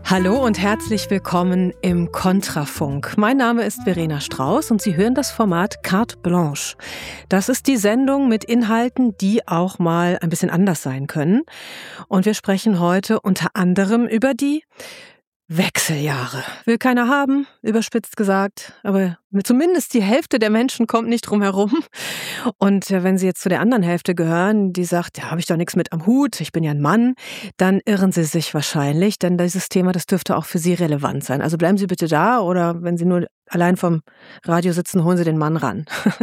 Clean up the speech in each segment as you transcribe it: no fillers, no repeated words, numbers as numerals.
Hallo und herzlich willkommen im Kontrafunk. Mein Name ist Verena Strauß und Sie hören das Format Carte Blanche. Das ist die Sendung mit Inhalten, die auch mal ein bisschen anders sein können. Und wir sprechen heute unter anderem über die Wechseljahre. Will keiner haben, überspitzt gesagt, aber zumindest die Hälfte der Menschen kommt nicht drum herum. Und wenn Sie jetzt zu der anderen Hälfte gehören, die sagt, ja, habe ich doch nichts mit am Hut, ich bin ja ein Mann, dann irren Sie sich wahrscheinlich, denn dieses Thema, das dürfte auch für Sie relevant sein. Also bleiben Sie bitte da oder wenn Sie nur allein vom Radio sitzen, holen Sie den Mann ran.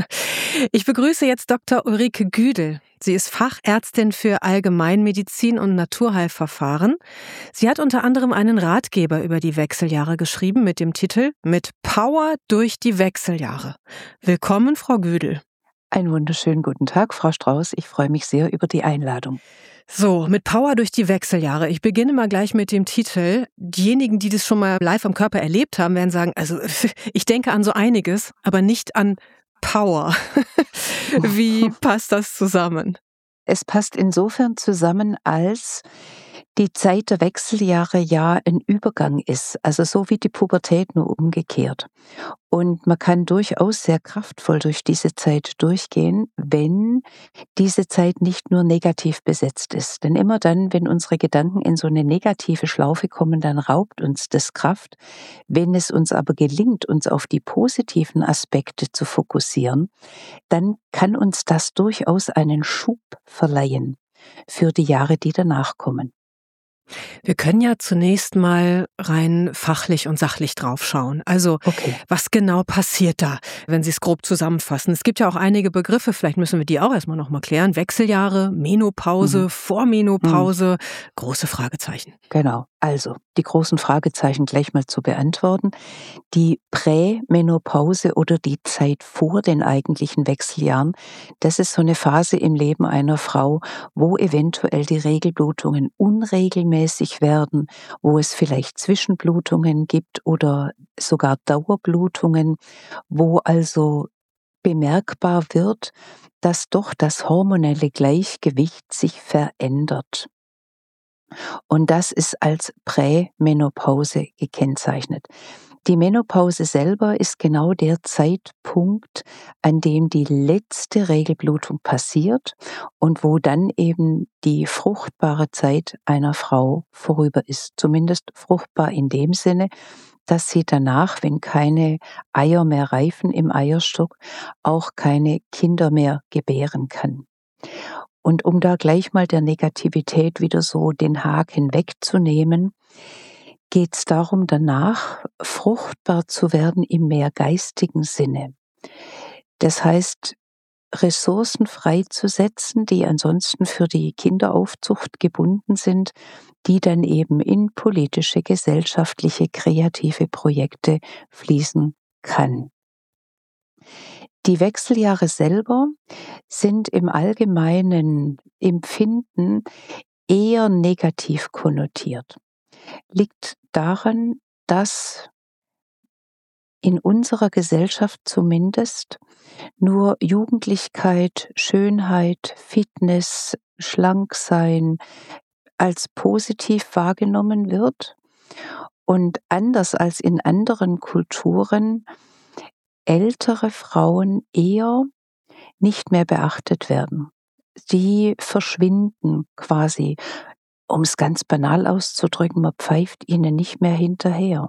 Ich begrüße jetzt Dr. Ulrike Güdel. Sie ist Fachärztin für Allgemeinmedizin und Naturheilverfahren. Sie hat unter anderem einen Ratgeber über die Wechseljahre geschrieben mit dem Titel »Mit Power durch die Wechseljahre«. Willkommen, Frau Güdel. Einen wunderschönen guten Tag, Frau Strauß. Ich freue mich sehr über die Einladung. So, mit Power durch die Wechseljahre. Ich beginne mal gleich mit dem Titel. Diejenigen, die das schon mal live am Körper erlebt haben, werden sagen, also ich denke an so einiges, aber nicht an Power. Wie passt das zusammen? Es passt insofern zusammen, als die Zeit der Wechseljahre ja ein Übergang ist, also so wie die Pubertät nur umgekehrt. Und man kann durchaus sehr kraftvoll durch diese Zeit durchgehen, wenn diese Zeit nicht nur negativ besetzt ist. Denn immer dann, wenn unsere Gedanken in so eine negative Schlaufe kommen, dann raubt uns das Kraft. Wenn es uns aber gelingt, uns auf die positiven Aspekte zu fokussieren, dann kann uns das durchaus einen Schub verleihen für die Jahre, die danach kommen. Wir können ja zunächst mal rein fachlich und sachlich draufschauen. Also, Was genau passiert da, wenn Sie es grob zusammenfassen? Es gibt ja auch einige Begriffe, vielleicht müssen wir die auch erstmal noch mal klären. Wechseljahre, Menopause, Vormenopause, große Fragezeichen. Genau, also die großen Fragezeichen gleich mal zu beantworten. Die Prämenopause oder die Zeit vor den eigentlichen Wechseljahren, das ist so eine Phase im Leben einer Frau, wo eventuell die Regelblutungen unregelmäßig werden, wo es vielleicht Zwischenblutungen gibt oder sogar Dauerblutungen, wo also bemerkbar wird, dass doch das hormonelle Gleichgewicht sich verändert. Und das ist als Prämenopause gekennzeichnet. Die Menopause selber ist genau der Zeitpunkt, an dem die letzte Regelblutung passiert und wo dann eben die fruchtbare Zeit einer Frau vorüber ist. Zumindest fruchtbar in dem Sinne, dass sie danach, wenn keine Eier mehr reifen im Eierstock, auch keine Kinder mehr gebären kann. Und um da gleich mal der Negativität wieder so den Haken wegzunehmen, geht es darum, danach fruchtbar zu werden im mehr geistigen Sinne. Das heißt, Ressourcen freizusetzen, die ansonsten für die Kinderaufzucht gebunden sind, die dann eben in politische, gesellschaftliche, kreative Projekte fließen kann. Die Wechseljahre selber sind im allgemeinen Empfinden eher negativ konnotiert. Liegt daran, dass in unserer Gesellschaft zumindest nur Jugendlichkeit, Schönheit, Fitness, Schlanksein als positiv wahrgenommen wird und anders als in anderen Kulturen ältere Frauen eher nicht mehr beachtet werden. Die verschwinden quasi. Um es ganz banal auszudrücken, man pfeift ihnen nicht mehr hinterher.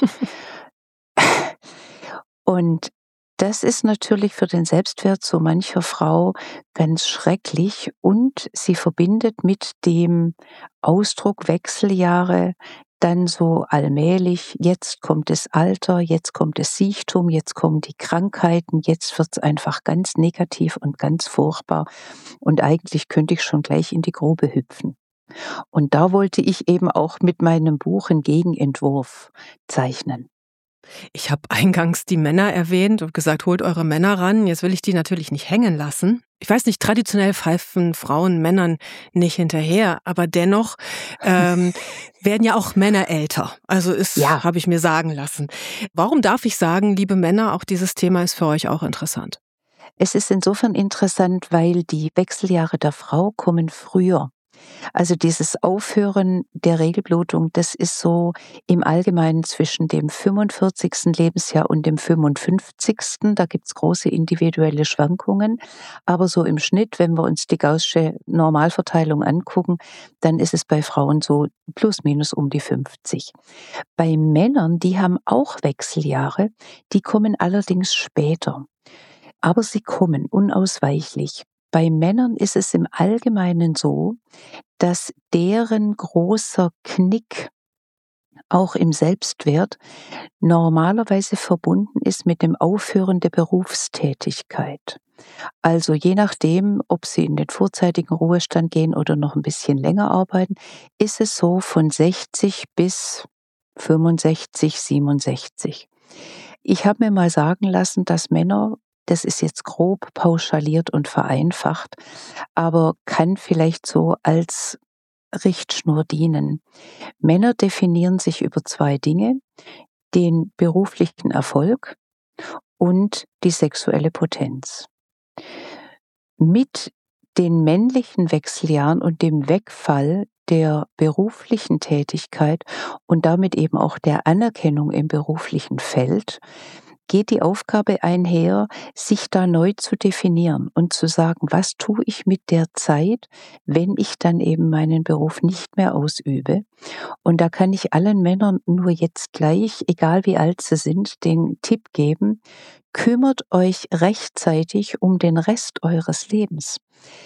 Und das ist natürlich für den Selbstwert so mancher Frau ganz schrecklich und sie verbindet mit dem Ausdruck Wechseljahre dann so allmählich, jetzt kommt das Alter, jetzt kommt das Siechtum, jetzt kommen die Krankheiten, jetzt wird es einfach ganz negativ und ganz furchtbar und eigentlich könnte ich schon gleich in die Grube hüpfen. Und da wollte ich eben auch mit meinem Buch einen Gegenentwurf zeichnen. Ich habe eingangs die Männer erwähnt und gesagt, holt eure Männer ran. Jetzt will ich die natürlich nicht hängen lassen. Ich weiß nicht, traditionell pfeifen Frauen Männern nicht hinterher, aber dennoch werden ja auch Männer älter. Also habe ich mir sagen lassen. Warum darf ich sagen, liebe Männer, auch dieses Thema ist für euch auch interessant? Es ist insofern interessant, weil die Wechseljahre der Frau kommen früher. Also dieses Aufhören der Regelblutung, das ist so im Allgemeinen zwischen dem 45. Lebensjahr und dem 55. Da gibt's große individuelle Schwankungen. Aber so im Schnitt, wenn wir uns die gaußsche Normalverteilung angucken, dann ist es bei Frauen so plus minus um die 50. Bei Männern, die haben auch Wechseljahre, die kommen allerdings später. Aber sie kommen unausweichlich. Bei Männern ist es im Allgemeinen so, dass deren großer Knick auch im Selbstwert normalerweise verbunden ist mit dem Aufhören der Berufstätigkeit. Also je nachdem, ob sie in den vorzeitigen Ruhestand gehen oder noch ein bisschen länger arbeiten, ist es so von 60 bis 65, 67. Ich habe mir mal sagen lassen, dass Männer, das ist jetzt grob pauschaliert und vereinfacht, aber kann vielleicht so als Richtschnur dienen. Männer definieren sich über 2 Dinge: den beruflichen Erfolg und die sexuelle Potenz. Mit den männlichen Wechseljahren und dem Wegfall der beruflichen Tätigkeit und damit eben auch der Anerkennung im beruflichen Feld geht die Aufgabe einher, sich da neu zu definieren und zu sagen: Was tue ich mit der Zeit, wenn ich dann eben meinen Beruf nicht mehr ausübe? Und da kann ich allen Männern nur jetzt gleich, egal wie alt sie sind, den Tipp geben: Kümmert euch rechtzeitig um den Rest eures Lebens.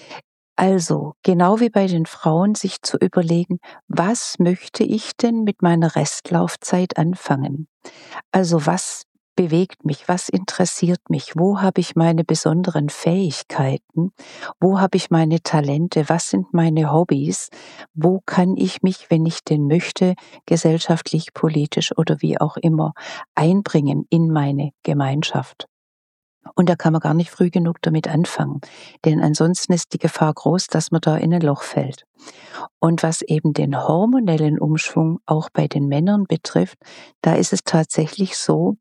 Also, genau wie bei den Frauen, sich zu überlegen: Was möchte ich denn mit meiner Restlaufzeit anfangen? Also, was bewegt mich? Was interessiert mich? Wo habe ich meine besonderen Fähigkeiten? Wo habe ich meine Talente? Was sind meine Hobbys? Wo kann ich mich, wenn ich denn möchte, gesellschaftlich, politisch oder wie auch immer einbringen in meine Gemeinschaft? Und da kann man gar nicht früh genug damit anfangen, denn ansonsten ist die Gefahr groß, dass man da in ein Loch fällt. Und was eben den hormonellen Umschwung auch bei den Männern betrifft, da ist es tatsächlich so,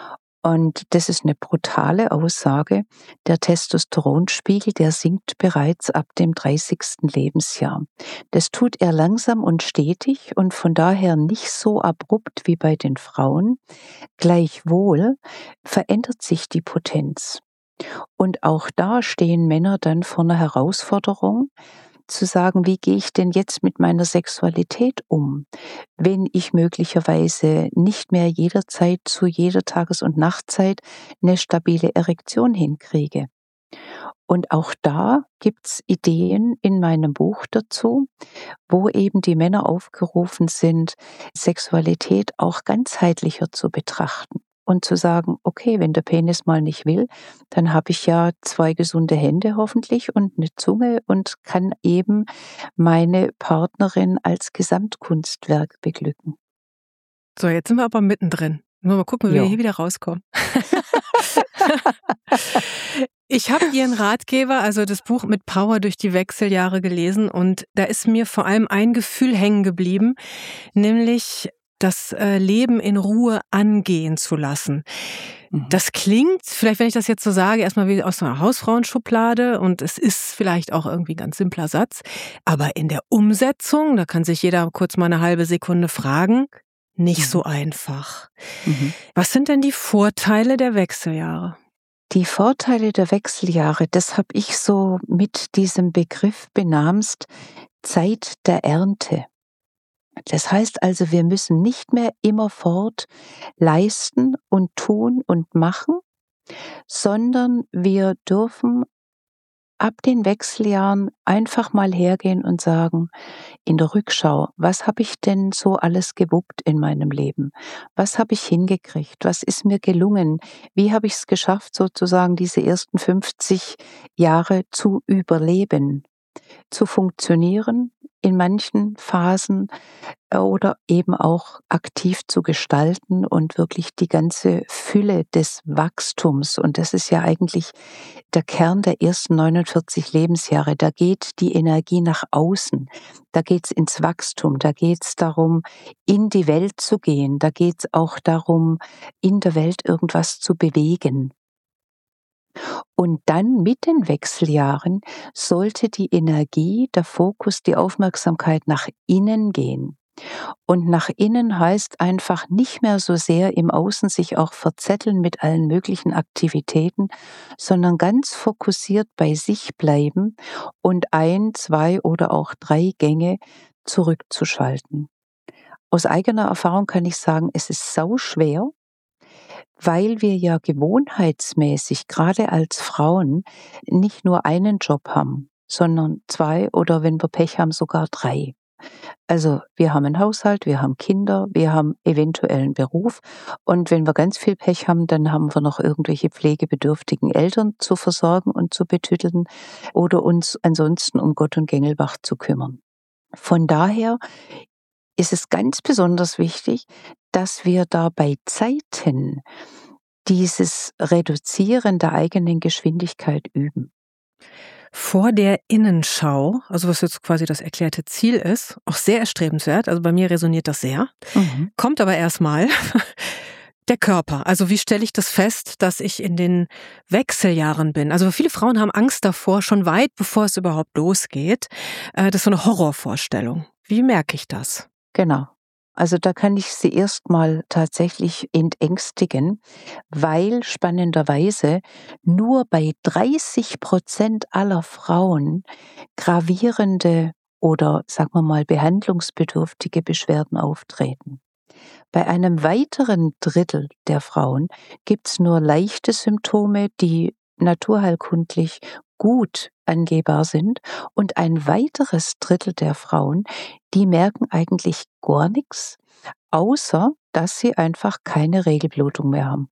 und das ist eine brutale Aussage: Der Testosteronspiegel, der sinkt bereits ab dem 30. Lebensjahr. Das tut er langsam und stetig und von daher nicht so abrupt wie bei den Frauen. Gleichwohl verändert sich die Potenz. Und auch da stehen Männer dann vor einer Herausforderung, zu sagen: Wie gehe ich denn jetzt mit meiner Sexualität um, wenn ich möglicherweise nicht mehr jederzeit zu jeder Tages- und Nachtzeit eine stabile Erektion hinkriege? Und auch da gibt's Ideen in meinem Buch dazu, wo eben die Männer aufgerufen sind, Sexualität auch ganzheitlicher zu betrachten und zu sagen: Okay, wenn der Penis mal nicht will, dann habe ich ja 2 gesunde Hände hoffentlich und eine Zunge und kann eben meine Partnerin als Gesamtkunstwerk beglücken. So, jetzt sind wir aber mittendrin. Mal gucken, wie wir Ja. hier wieder rauskommen. Ich habe Ihren Ratgeber, also das Buch mit Power durch die Wechseljahre gelesen und da ist mir vor allem ein Gefühl hängen geblieben, nämlich das Leben in Ruhe angehen zu lassen. Mhm. Das klingt, vielleicht wenn ich das jetzt so sage, erstmal wie aus einer Hausfrauenschublade und es ist vielleicht auch irgendwie ein ganz simpler Satz, aber in der Umsetzung, da kann sich jeder kurz mal eine halbe Sekunde fragen, nicht so einfach. Mhm. Was sind denn die Vorteile der Wechseljahre? Die Vorteile der Wechseljahre, das habe ich so mit diesem Begriff benamst: Zeit der Ernte. Das heißt also, wir müssen nicht mehr immerfort leisten und tun und machen, sondern wir dürfen ab den Wechseljahren einfach mal hergehen und sagen, in der Rückschau: Was habe ich denn so alles gewuppt in meinem Leben? Was habe ich hingekriegt? Was ist mir gelungen? Wie habe ich es geschafft, sozusagen diese ersten 50 Jahre zu überleben, zu funktionieren in manchen Phasen oder eben auch aktiv zu gestalten und wirklich die ganze Fülle des Wachstums. Und das ist ja eigentlich der Kern der ersten 49 Lebensjahre. Da geht die Energie nach außen, da geht's ins Wachstum, da geht's darum, in die Welt zu gehen, da geht's auch darum, in der Welt irgendwas zu bewegen. Und dann mit den Wechseljahren sollte die Energie, der Fokus, die Aufmerksamkeit nach innen gehen. Und nach innen heißt einfach nicht mehr so sehr im Außen sich auch verzetteln mit allen möglichen Aktivitäten, sondern ganz fokussiert bei sich bleiben und 1, 2 oder auch 3 Gänge zurückzuschalten. Aus eigener Erfahrung kann ich sagen, es ist sauschwer, weil wir ja gewohnheitsmäßig, gerade als Frauen, nicht nur einen Job haben, sondern 2 oder wenn wir Pech haben, sogar 3. Also, wir haben einen Haushalt, wir haben Kinder, wir haben eventuell 'n Beruf und wenn wir ganz viel Pech haben, dann haben wir noch irgendwelche pflegebedürftigen Eltern zu versorgen und zu betüteln oder uns ansonsten um Gott und Gängelbach zu kümmern. Von daher ist es ganz besonders wichtig, dass wir da bei Zeiten dieses Reduzieren der eigenen Geschwindigkeit üben. Vor der Innenschau, also was jetzt quasi das erklärte Ziel ist, auch sehr erstrebenswert, also bei mir resoniert das sehr, Mhm. kommt aber erstmal der Körper. Also wie stelle ich das fest, dass ich in den Wechseljahren bin? Also viele Frauen haben Angst davor, schon weit bevor es überhaupt losgeht. Das ist so eine Horrorvorstellung. Wie merke ich das? Genau. Also da kann ich sie erstmal tatsächlich entängstigen, weil spannenderweise nur bei 30% aller Frauen gravierende oder, sagen wir mal, behandlungsbedürftige Beschwerden auftreten. Bei einem weiteren Drittel der Frauen gibt's nur leichte Symptome, die naturheilkundlich gut angehbar sind, und ein weiteres Drittel der Frauen, die merken eigentlich gar nichts, außer dass sie einfach keine Regelblutung mehr haben.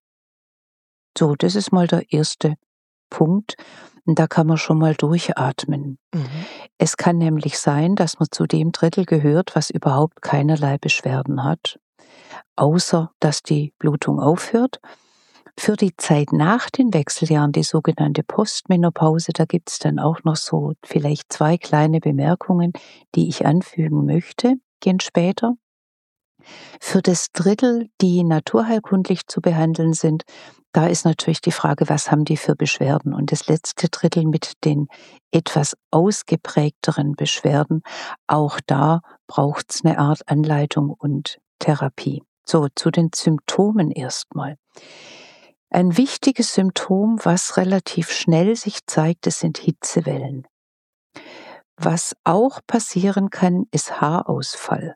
So, das ist mal der erste Punkt. Und da kann man schon mal durchatmen. Mhm. Es kann nämlich sein, dass man zu dem Drittel gehört, was überhaupt keinerlei Beschwerden hat, außer dass die Blutung aufhört. Für die Zeit nach den Wechseljahren, die sogenannte Postmenopause, da gibt's dann auch noch so vielleicht 2 kleine Bemerkungen, die ich anfügen möchte, gehen später. Für das Drittel, die naturheilkundlich zu behandeln sind, da ist natürlich die Frage, was haben die für Beschwerden? Und das letzte Drittel mit den etwas ausgeprägteren Beschwerden, auch da braucht's eine Art Anleitung und Therapie. So, zu den Symptomen erstmal. Ein wichtiges Symptom, was relativ schnell sich zeigt, das sind Hitzewellen. Was auch passieren kann, ist Haarausfall.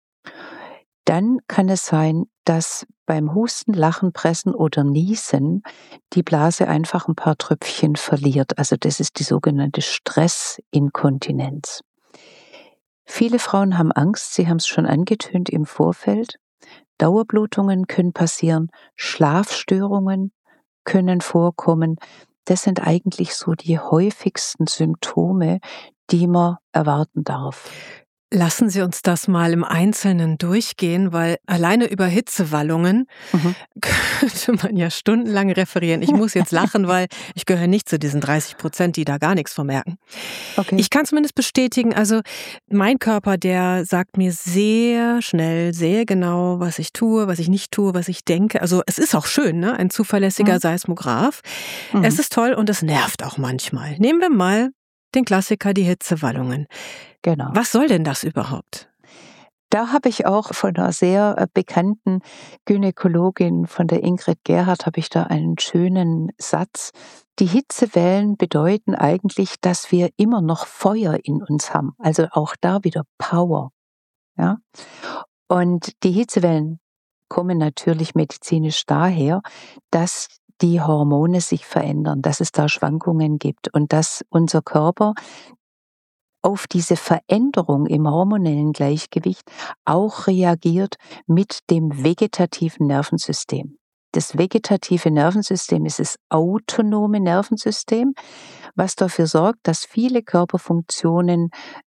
Dann kann es sein, dass beim Husten, Lachen, Pressen oder Niesen die Blase einfach ein paar Tröpfchen verliert. Also das ist die sogenannte Stressinkontinenz. Viele Frauen haben Angst, sie haben es schon angetönt im Vorfeld. Dauerblutungen können passieren, Schlafstörungen können vorkommen. Das sind eigentlich so die häufigsten Symptome, die man erwarten darf. Lassen Sie uns das mal im Einzelnen durchgehen, weil alleine über Hitzewallungen Mhm. könnte man ja stundenlang referieren. Ich muss jetzt lachen, weil ich gehöre nicht zu diesen 30%, die da gar nichts vermerken. Okay. Ich kann zumindest bestätigen, also mein Körper, der sagt mir sehr schnell, sehr genau, was ich tue, was ich nicht tue, was ich denke. Also es ist auch schön, ne? Ein zuverlässiger Mhm. Seismograph. Mhm. Es ist toll und es nervt auch manchmal. Nehmen wir mal den Klassiker, die Hitzewallungen. Genau. Was soll denn das überhaupt? Da habe ich auch von einer sehr bekannten Gynäkologin, von der Ingrid Gerhard, habe ich da einen schönen Satz. Die Hitzewellen bedeuten eigentlich, dass wir immer noch Feuer in uns haben. Also auch da wieder Power. Ja? Und die Hitzewellen kommen natürlich medizinisch daher, dass die Hormone sich verändern, dass es da Schwankungen gibt und dass unser Körper auf diese Veränderung im hormonellen Gleichgewicht auch reagiert mit dem vegetativen Nervensystem. Das vegetative Nervensystem ist das autonome Nervensystem, was dafür sorgt, dass viele Körperfunktionen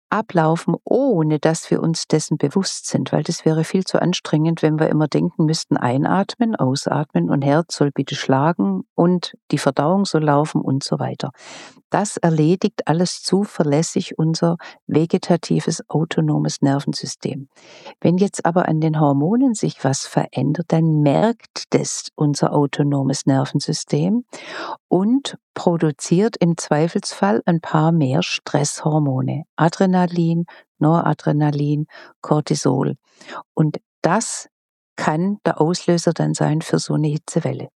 ablaufen, ohne dass wir uns dessen bewusst sind, weil das wäre viel zu anstrengend, wenn wir immer denken müssten, einatmen, ausatmen und Herz soll bitte schlagen und die Verdauung soll laufen und so weiter. Das erledigt alles zuverlässig unser vegetatives autonomes Nervensystem. Wenn jetzt aber an den Hormonen sich was verändert, dann merkt das unser autonomes Nervensystem und produziert im Zweifelsfall ein paar mehr Stresshormone. Adrenalin, Noradrenalin, Cortisol. Und das kann der Auslöser dann sein für so eine Hitzewelle,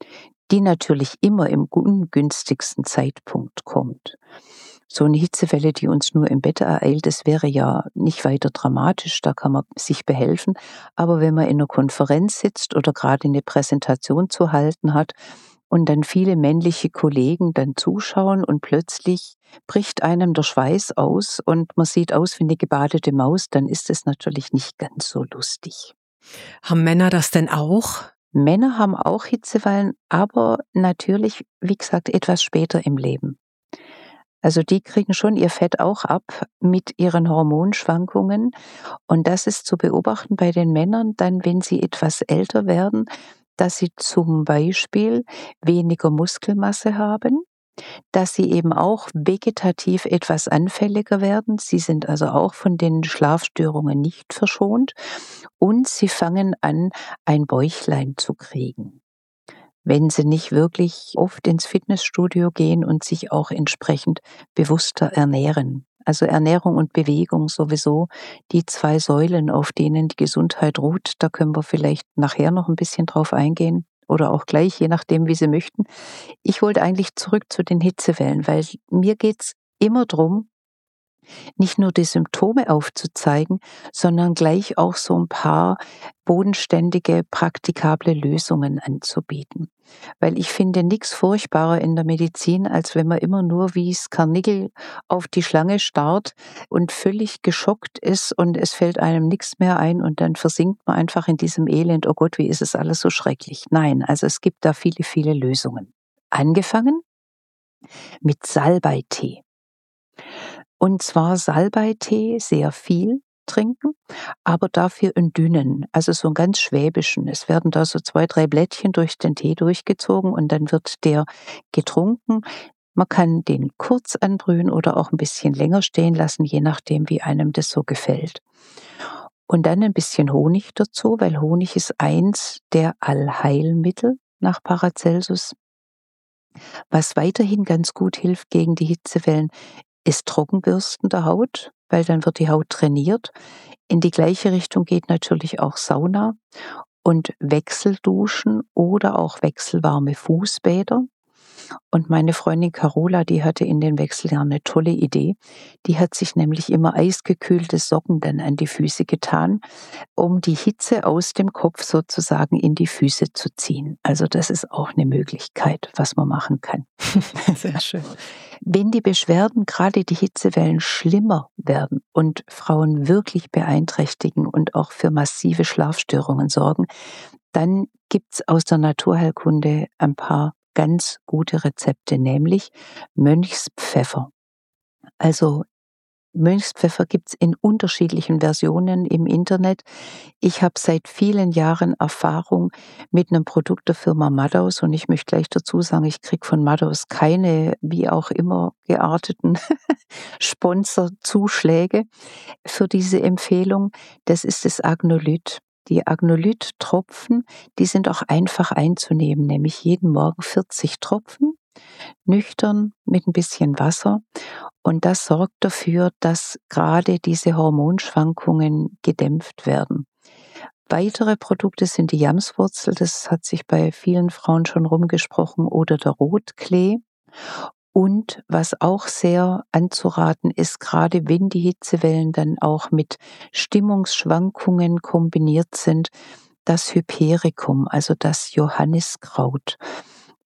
die natürlich immer im ungünstigsten Zeitpunkt kommt. So eine Hitzewelle, die uns nur im Bett ereilt, das wäre ja nicht weiter dramatisch, da kann man sich behelfen. Aber wenn man in einer Konferenz sitzt oder gerade eine Präsentation zu halten hat und dann viele männliche Kollegen dann zuschauen und plötzlich bricht einem der Schweiß aus und man sieht aus wie eine gebadete Maus, dann ist es natürlich nicht ganz so lustig. Haben Männer das denn auch? Männer haben auch Hitzewellen, aber natürlich, wie gesagt, etwas später im Leben. Also die kriegen schon ihr Fett auch ab mit ihren Hormonschwankungen. Und das ist zu beobachten bei den Männern dann, wenn sie etwas älter werden, dass sie zum Beispiel weniger Muskelmasse haben, dass sie eben auch vegetativ etwas anfälliger werden. Sie sind also auch von den Schlafstörungen nicht verschont und sie fangen an, ein Bäuchlein zu kriegen, wenn sie nicht wirklich oft ins Fitnessstudio gehen und sich auch entsprechend bewusster ernähren. Also Ernährung und Bewegung sowieso die 2 Säulen, auf denen die Gesundheit ruht. Da können wir vielleicht nachher noch ein bisschen drauf eingehen oder auch gleich, je nachdem, wie Sie möchten. Ich wollte eigentlich zurück zu den Hitzewellen, weil mir geht's immer drum, nicht nur die Symptome aufzuzeigen, sondern gleich auch so ein paar bodenständige, praktikable Lösungen anzubieten. Weil ich finde nichts furchtbarer in der Medizin, als wenn man immer nur wie's Karnickel auf die Schlange starrt und völlig geschockt ist und es fällt einem nichts mehr ein und dann versinkt man einfach in diesem Elend: „Oh Gott, wie ist es alles so schrecklich?“ Nein, also es gibt da viele, viele Lösungen. Angefangen mit Salbeitee. Und zwar Salbeitee sehr viel trinken, aber dafür einen dünnen, also so einen ganz schwäbischen. Es werden da so 2, 3 Blättchen durch den Tee durchgezogen und dann wird der getrunken. Man kann den kurz anbrühen oder auch ein bisschen länger stehen lassen, je nachdem, wie einem das so gefällt. Und dann ein bisschen Honig dazu, weil Honig ist eins der Allheilmittel nach Paracelsus. Was weiterhin ganz gut hilft gegen die Hitzewellen, ist Trockenbürsten der Haut, weil dann wird die Haut trainiert. In die gleiche Richtung geht natürlich auch Sauna und Wechselduschen oder auch wechselwarme Fußbäder. Und meine Freundin Carola, die hatte in den Wechseljahren eine tolle Idee. Die hat sich nämlich immer eisgekühlte Socken dann an die Füße getan, um die Hitze aus dem Kopf sozusagen in die Füße zu ziehen. Also das ist auch eine Möglichkeit, was man machen kann. Sehr schön. Wenn die Beschwerden, gerade die Hitzewellen, schlimmer werden und Frauen wirklich beeinträchtigen und auch für massive Schlafstörungen sorgen, dann gibt's aus der Naturheilkunde ein paar ganz gute Rezepte, nämlich Mönchspfeffer. Also Mönchspfeffer gibt's in unterschiedlichen Versionen im Internet. Ich habe seit vielen Jahren Erfahrung mit einem Produkt der Firma Maddaus und ich möchte gleich dazu sagen, ich kriege von Maddaus keine, wie auch immer gearteten Sponsorzuschläge für diese Empfehlung. Das ist das Agnolyt. Die Agnolyt-Tropfen, die sind auch einfach einzunehmen, nämlich jeden Morgen 40 Tropfen, nüchtern mit ein bisschen Wasser. Und das sorgt dafür, dass gerade diese Hormonschwankungen gedämpft werden. Weitere Produkte sind die Jamswurzel, das hat sich bei vielen Frauen schon rumgesprochen, oder der Rotklee. Und was auch sehr anzuraten ist, gerade wenn die Hitzewellen dann auch mit Stimmungsschwankungen kombiniert sind, das Hypericum, also das Johanniskraut.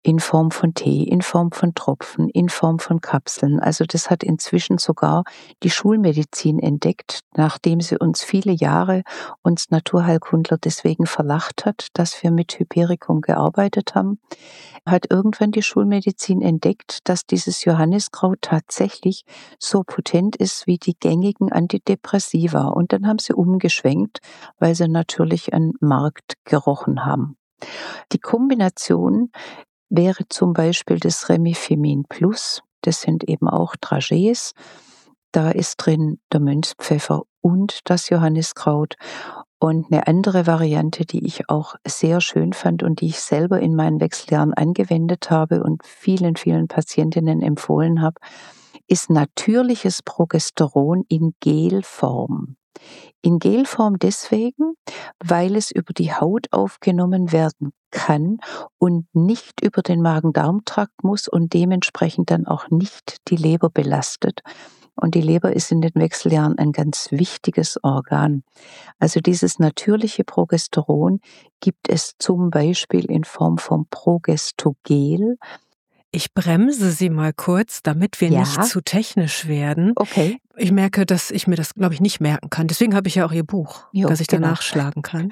in Form von Tee, in Form von Tropfen, in Form von Kapseln. Also das hat inzwischen sogar die Schulmedizin entdeckt, nachdem sie uns viele Jahre, uns Naturheilkundler deswegen verlacht hat, dass wir mit Hypericum gearbeitet haben, hat irgendwann die Schulmedizin entdeckt, dass dieses Johanniskraut tatsächlich so potent ist wie die gängigen Antidepressiva. Und dann haben sie umgeschwenkt, weil sie natürlich einen Markt gerochen haben. Die Kombination wäre zum Beispiel das Remifimin Plus. Das sind eben auch Dragees. Da ist drin der Mönchspfeffer und das Johanniskraut. Und eine andere Variante, die ich auch sehr schön fand und die ich selber in meinen Wechseljahren angewendet habe und vielen, vielen Patientinnen empfohlen habe, ist natürliches Progesteron in Gelform. In Gelform deswegen, weil es über die Haut aufgenommen werden kann und nicht über den Magen-Darm-Trakt muss und dementsprechend dann auch nicht die Leber belastet. Und die Leber ist in den Wechseljahren ein ganz wichtiges Organ. Also dieses natürliche Progesteron gibt es zum Beispiel in Form von Progestogel. Ich bremse Sie mal kurz, damit wir nicht zu technisch werden. Okay. Ich merke, dass ich mir das, glaube ich, nicht merken kann. Deswegen habe ich ja auch Ihr Buch, dass ich da nachschlagen kann.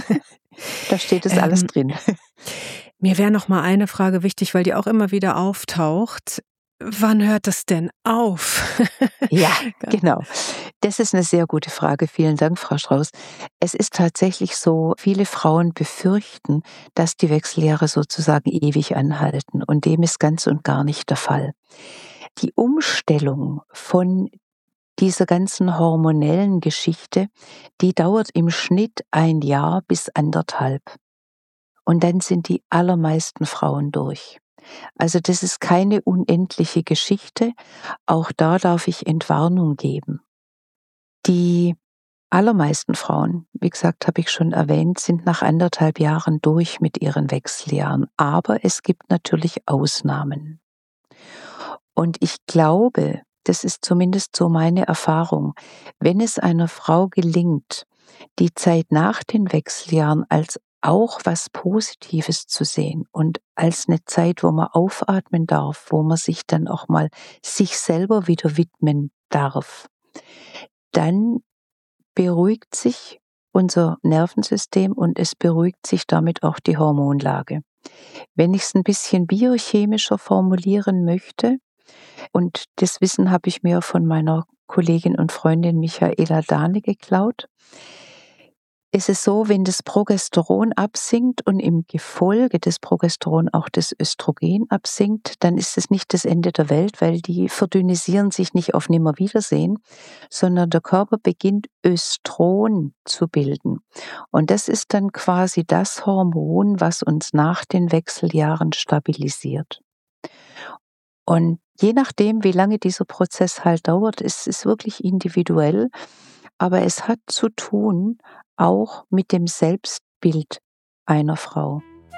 Da steht es alles drin. Mir wäre noch mal eine Frage wichtig, weil die auch immer wieder auftaucht. Wann hört das denn auf? Ja, genau. Das ist eine sehr gute Frage. Vielen Dank, Frau Strauß. Es ist tatsächlich so, viele Frauen befürchten, dass die Wechseljahre sozusagen ewig anhalten. Und dem ist ganz und gar nicht der Fall. Die Umstellung von dieser ganzen hormonellen Geschichte, die dauert im Schnitt 1 Jahr bis 1,5. Und dann sind die allermeisten Frauen durch. Also das ist keine unendliche Geschichte. Auch da darf ich Entwarnung geben. Die allermeisten Frauen, wie gesagt, habe ich schon erwähnt, sind nach 1,5 Jahren durch mit ihren Wechseljahren. Aber es gibt natürlich Ausnahmen. Und ich glaube, das ist zumindest so meine Erfahrung, wenn es einer Frau gelingt, die Zeit nach den Wechseljahren als auch was Positives zu sehen und als eine Zeit, wo man aufatmen darf, wo man sich dann auch mal sich selber wieder widmen darf, dann beruhigt sich unser Nervensystem und es beruhigt sich damit auch die Hormonlage. Wenn ich es ein bisschen biochemischer formulieren möchte, und das Wissen habe ich mir von meiner Kollegin und Freundin Michaela Dahne geklaut, ist es so, wenn das Progesteron absinkt und im Gefolge des Progesteron auch das Östrogen absinkt, dann ist es nicht das Ende der Welt, weil die verdünnisieren sich nicht auf Nimmerwiedersehen, sondern der Körper beginnt Östron zu bilden. Und das ist dann quasi das Hormon, was uns nach den Wechseljahren stabilisiert. Und je nachdem, wie lange dieser Prozess halt dauert, ist es wirklich individuell, aber es hat zu tun auch mit dem Selbstbild einer Frau.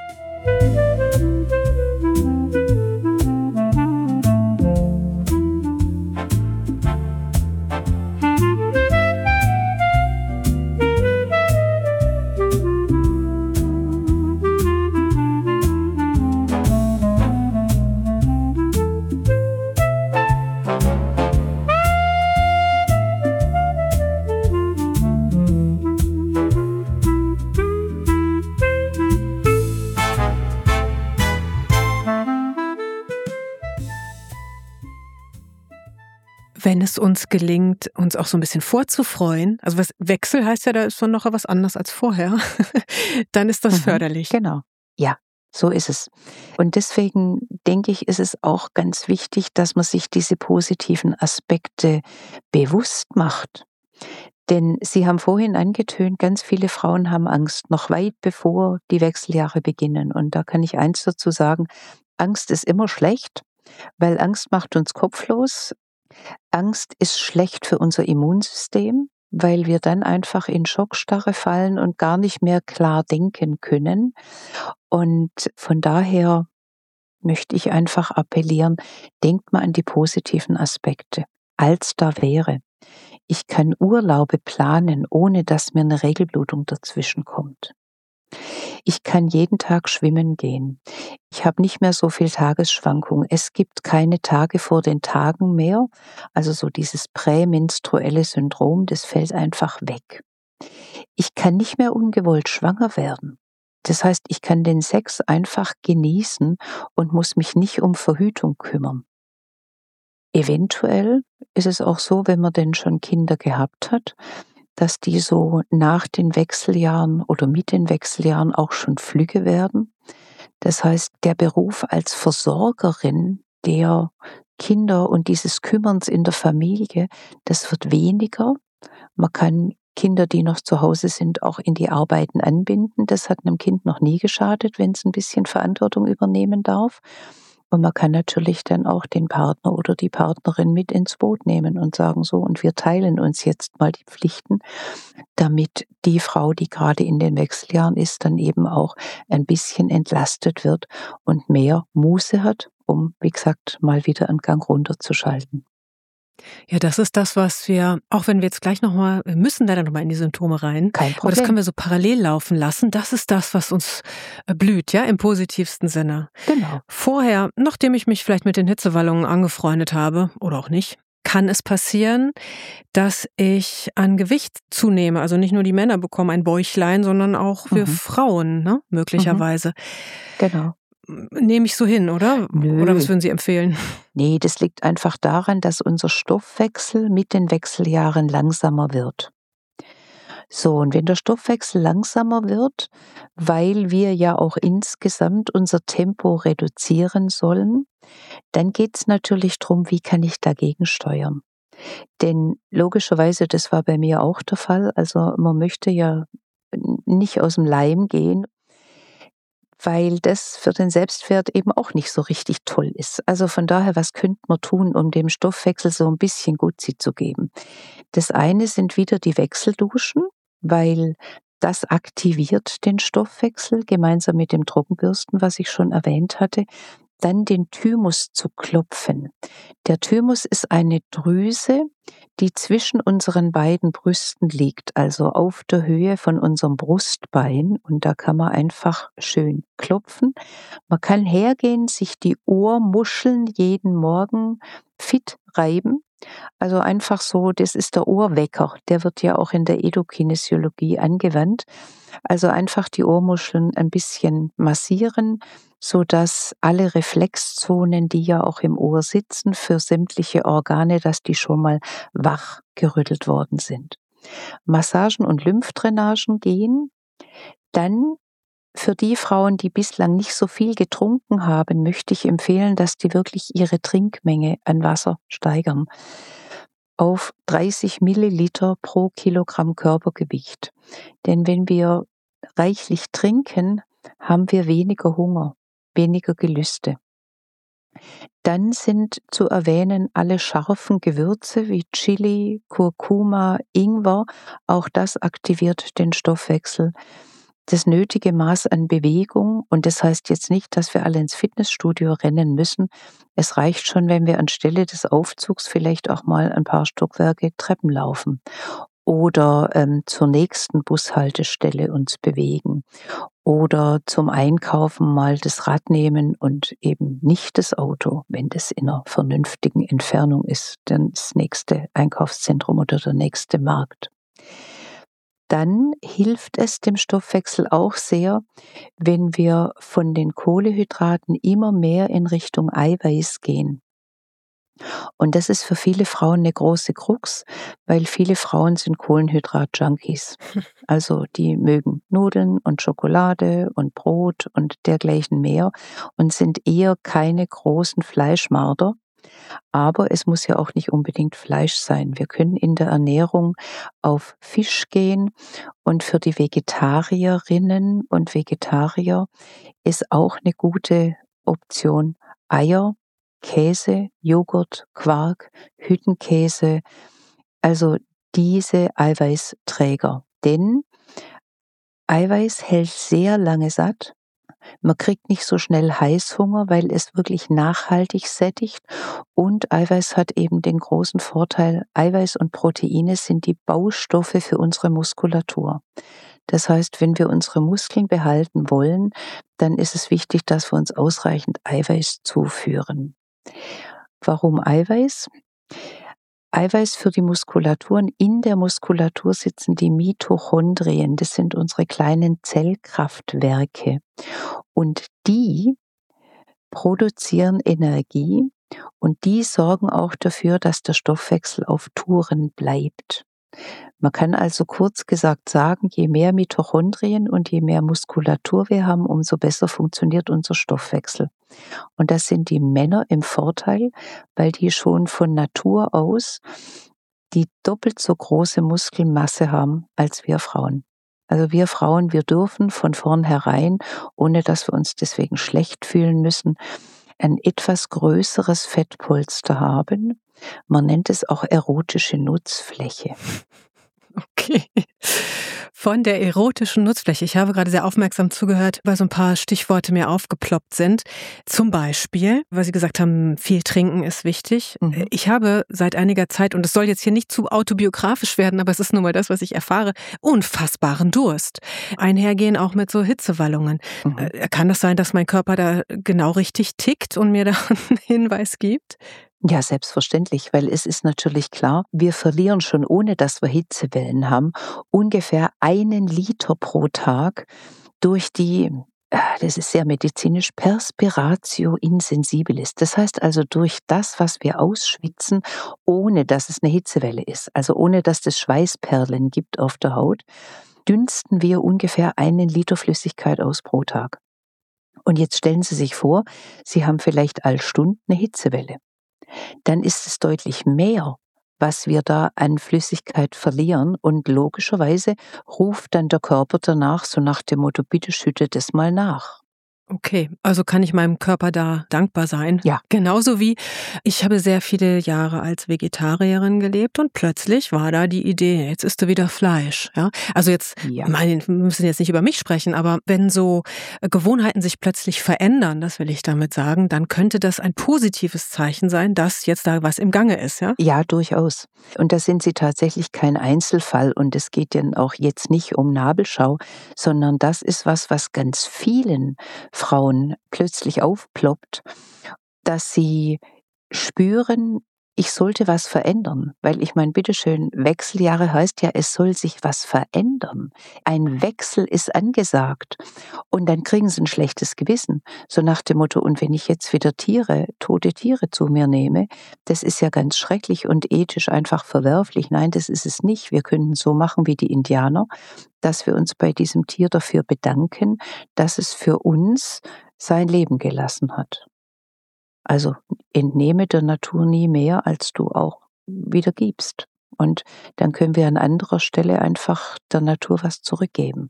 Wenn es uns gelingt, uns auch so ein bisschen vorzufreuen, also was Wechsel heißt ja, da ist dann noch was anderes als vorher, dann ist das förderlich. Genau, ja, so ist es. Und deswegen denke ich, ist es auch ganz wichtig, dass man sich diese positiven Aspekte bewusst macht. Denn Sie haben vorhin angetönt, ganz viele Frauen haben Angst, noch weit bevor die Wechseljahre beginnen. Und da kann ich eins dazu sagen: Angst ist immer schlecht, weil Angst macht uns kopflos. Angst ist schlecht für unser Immunsystem, weil wir dann einfach in Schockstarre fallen und gar nicht mehr klar denken können. Und von daher möchte ich einfach appellieren, denkt mal an die positiven Aspekte. Als da wäre, ich kann Urlaube planen, ohne dass mir eine Regelblutung dazwischen kommt. Ich kann jeden Tag schwimmen gehen. Ich habe nicht mehr so viel Tagesschwankungen. Es gibt keine Tage vor den Tagen mehr. Also so dieses prämenstruelle Syndrom, das fällt einfach weg. Ich kann nicht mehr ungewollt schwanger werden. Das heißt, ich kann den Sex einfach genießen und muss mich nicht um Verhütung kümmern. Eventuell ist es auch so, wenn man denn schon Kinder gehabt hat, dass die so nach den Wechseljahren oder mit den Wechseljahren auch schon flügge werden. Das heißt, der Beruf als Versorgerin der Kinder und dieses Kümmerns in der Familie, das wird weniger. Man kann Kinder, die noch zu Hause sind, auch in die Arbeiten anbinden. Das hat einem Kind noch nie geschadet, wenn es ein bisschen Verantwortung übernehmen darf. Und man kann natürlich dann auch den Partner oder die Partnerin mit ins Boot nehmen und sagen so, und wir teilen uns jetzt mal die Pflichten, damit die Frau, die gerade in den Wechseljahren ist, dann eben auch ein bisschen entlastet wird und mehr Muße hat, um, wie gesagt, mal wieder einen Gang runterzuschalten. Ja, das ist das, was wir, auch wenn wir jetzt gleich nochmal, wir müssen leider nochmal in die Symptome rein, Kein aber das können Problem. wir so parallel laufen lassen. Das ist das, was uns blüht, ja, im positivsten Sinne. Genau. Vorher, nachdem ich mich vielleicht mit den Hitzewallungen angefreundet habe, oder auch nicht, kann es passieren, dass ich an Gewicht zunehme. Also nicht nur die Männer bekommen ein Bäuchlein, sondern auch wir Mhm. Frauen, ne, Mhm. möglicherweise. Genau. Nehme ich so hin, oder? Oder was Nö. würden Sie empfehlen? Nee, das liegt einfach daran, dass unser Stoffwechsel mit den Wechseljahren langsamer wird. So, und wenn der Stoffwechsel langsamer wird, weil wir ja auch insgesamt unser Tempo reduzieren sollen, dann geht es natürlich drum, wie kann ich dagegen steuern? Denn logischerweise, das war bei mir auch der Fall, also man möchte ja nicht aus dem Leim gehen, weil das für den Selbstwert eben auch nicht so richtig toll ist. Also von daher, was könnte man tun, um dem Stoffwechsel so ein bisschen Gutzi zu geben? Das eine sind wieder die Wechselduschen, weil das aktiviert den Stoffwechsel gemeinsam mit dem Trockenbürsten, was ich schon erwähnt hatte. Dann den Thymus zu klopfen. Der Thymus ist eine Drüse, die zwischen unseren beiden Brüsten liegt, also auf der Höhe von unserem Brustbein. Und da kann man einfach schön klopfen. Man kann hergehen, sich die Ohrmuscheln jeden Morgen fit reiben. Also einfach so, das ist der Ohrwecker. Der wird ja auch in der Endokinesiologie angewandt. Also einfach die Ohrmuscheln ein bisschen massieren, sodass alle Reflexzonen, die ja auch im Ohr sitzen, für sämtliche Organe, dass die schon mal wach gerüttelt worden sind. Massagen und Lymphdrainagen gehen. Dann für die Frauen, die bislang nicht so viel getrunken haben, möchte ich empfehlen, dass die wirklich ihre Trinkmenge an Wasser steigern auf 30 Milliliter pro Kilogramm Körpergewicht. Denn wenn wir reichlich trinken, haben wir weniger Hunger, weniger Gelüste. Dann sind zu erwähnen alle scharfen Gewürze wie Chili, Kurkuma, Ingwer. Auch das aktiviert den Stoffwechsel. Das nötige Maß an Bewegung, und das heißt jetzt nicht, dass wir alle ins Fitnessstudio rennen müssen. Es reicht schon, wenn wir anstelle des Aufzugs vielleicht auch mal ein paar Stockwerke Treppen laufen oder zur nächsten Bushaltestelle uns bewegen oder zum Einkaufen mal das Rad nehmen und eben nicht das Auto, wenn das in einer vernünftigen Entfernung ist, dann das nächste Einkaufszentrum oder der nächste Markt. Dann hilft es dem Stoffwechsel auch sehr, wenn wir von den Kohlenhydraten immer mehr in Richtung Eiweiß gehen. Und das ist für viele Frauen eine große Krux, weil viele Frauen sind Kohlenhydrat-Junkies. Also die mögen Nudeln und Schokolade und Brot und dergleichen mehr und sind eher keine großen Fleischmarder. Aber es muss ja auch nicht unbedingt Fleisch sein. Wir können in der Ernährung auf Fisch gehen, und für die Vegetarierinnen und Vegetarier ist auch eine gute Option Eier, Käse, Joghurt, Quark, Hüttenkäse, also diese Eiweißträger. Denn Eiweiß hält sehr lange satt. Man kriegt nicht so schnell Heißhunger, weil es wirklich nachhaltig sättigt, und Eiweiß hat eben den großen Vorteil, Eiweiß und Proteine sind die Baustoffe für unsere Muskulatur. Das heißt, wenn wir unsere Muskeln behalten wollen, dann ist es wichtig, dass wir uns ausreichend Eiweiß zuführen. Warum Eiweiß? Eiweiß für die Muskulaturen. In der Muskulatur sitzen die Mitochondrien. Das sind unsere kleinen Zellkraftwerke. Und die produzieren Energie und die sorgen auch dafür, dass der Stoffwechsel auf Touren bleibt. Man kann also kurz gesagt sagen, je mehr Mitochondrien und je mehr Muskulatur wir haben, umso besser funktioniert unser Stoffwechsel. Und das sind die Männer im Vorteil, weil die schon von Natur aus die doppelt so große Muskelmasse haben als wir Frauen. Also wir Frauen, wir dürfen von vornherein, ohne dass wir uns deswegen schlecht fühlen müssen, ein etwas größeres Fettpolster haben. Man nennt es auch erotische Nutzfläche. Okay. Von der erotischen Nutzfläche. Ich habe gerade sehr aufmerksam zugehört, weil so ein paar Stichworte mir aufgeploppt sind. Zum Beispiel, weil Sie gesagt haben, viel trinken ist wichtig. Ich habe seit einiger Zeit, und es soll jetzt hier nicht zu autobiografisch werden, aber es ist nun mal das, was ich erfahre, unfassbaren Durst. Einhergehen auch mit so Hitzewallungen. Kann das sein, dass mein Körper da genau richtig tickt und mir da einen Hinweis gibt? Ja, selbstverständlich, weil es ist natürlich klar, wir verlieren schon, ohne dass wir Hitzewellen haben, ungefähr 1 Liter pro Tag durch die, das ist sehr medizinisch, Perspiratio insensibilis. Das heißt also durch das, was wir ausschwitzen, ohne dass es eine Hitzewelle ist, also ohne dass es Schweißperlen gibt auf der Haut, dünsten wir ungefähr 1 Liter Flüssigkeit aus pro Tag. Und jetzt stellen Sie sich vor, Sie haben vielleicht alle Stunden eine Hitzewelle. Dann ist es deutlich mehr, was wir da an Flüssigkeit verlieren. Und logischerweise ruft dann der Körper danach, so nach dem Motto, bitte schüttet es mal nach. Okay, also kann ich meinem Körper da dankbar sein. Ja. Genauso wie ich habe sehr viele Jahre als Vegetarierin gelebt und plötzlich war da die Idee, jetzt isst du wieder Fleisch. Ja? Also jetzt, Ja. wir müssen jetzt nicht über mich sprechen, aber wenn so Gewohnheiten sich plötzlich verändern, das will ich damit sagen, dann könnte das ein positives Zeichen sein, dass jetzt da was im Gange ist. Ja, Ja, durchaus. Und da sind Sie tatsächlich kein Einzelfall. Und es geht ja auch jetzt nicht um Nabelschau, sondern das ist was ganz vielen Frauen plötzlich aufploppt, dass sie spüren, ich sollte was verändern. Weil ich meine, bitteschön, Wechseljahre heißt ja, es soll sich was verändern. Ein Wechsel ist angesagt. Und dann kriegen sie ein schlechtes Gewissen. So nach dem Motto, und wenn ich jetzt wieder tote Tiere zu mir nehme, das ist ja ganz schrecklich und ethisch einfach verwerflich. Nein, das ist es nicht. Wir können so machen wie die Indianer, dass wir uns bei diesem Tier dafür bedanken, dass es für uns sein Leben gelassen hat. Also entnehme der Natur nie mehr, als du auch wieder gibst. Und dann können wir an anderer Stelle einfach der Natur was zurückgeben.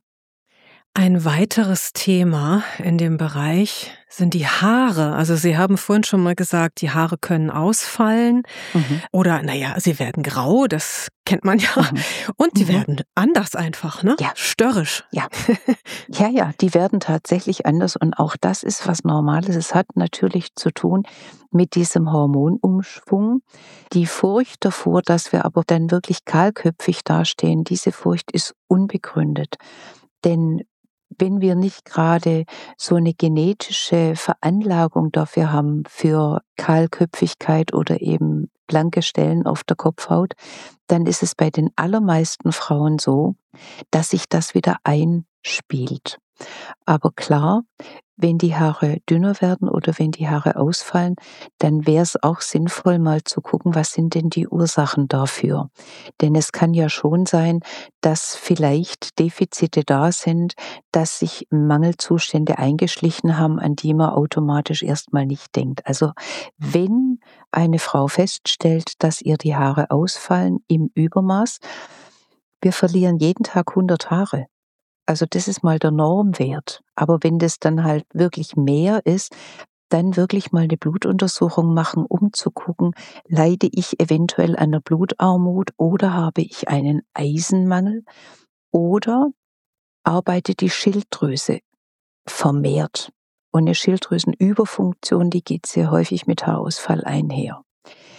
ein weiteres Thema in dem Bereich sind die Haare. Also Sie haben vorhin schon mal gesagt, die Haare können ausfallen oder, sie werden grau, das kennt man ja. Und die werden anders einfach, ne? Ja. Störrisch. Ja. Ja, die werden tatsächlich anders und auch das ist was Normales. Es hat natürlich zu tun mit diesem Hormonumschwung. Die Furcht davor, dass wir aber dann wirklich kahlköpfig dastehen, diese Furcht ist unbegründet. Denn wenn wir nicht gerade so eine genetische Veranlagung dafür haben, für Kahlköpfigkeit oder eben blanke Stellen auf der Kopfhaut, dann ist es bei den allermeisten Frauen so, dass sich das wieder einspielt. Aber klar, wenn die Haare dünner werden oder wenn die Haare ausfallen, dann wäre es auch sinnvoll, mal zu gucken, was sind denn die Ursachen dafür. Denn es kann ja schon sein, dass vielleicht Defizite da sind, dass sich Mangelzustände eingeschlichen haben, an die man automatisch erstmal nicht denkt. Also wenn eine Frau feststellt, dass ihr die Haare ausfallen im Übermaß, wir verlieren jeden Tag 100 Haare. Also das ist mal der Normwert. Aber wenn das dann halt wirklich mehr ist, dann wirklich mal eine Blutuntersuchung machen, um zu gucken, leide ich eventuell an einer Blutarmut oder habe ich einen Eisenmangel oder arbeitet die Schilddrüse vermehrt. Und eine Schilddrüsenüberfunktion, die geht sehr häufig mit Haarausfall einher.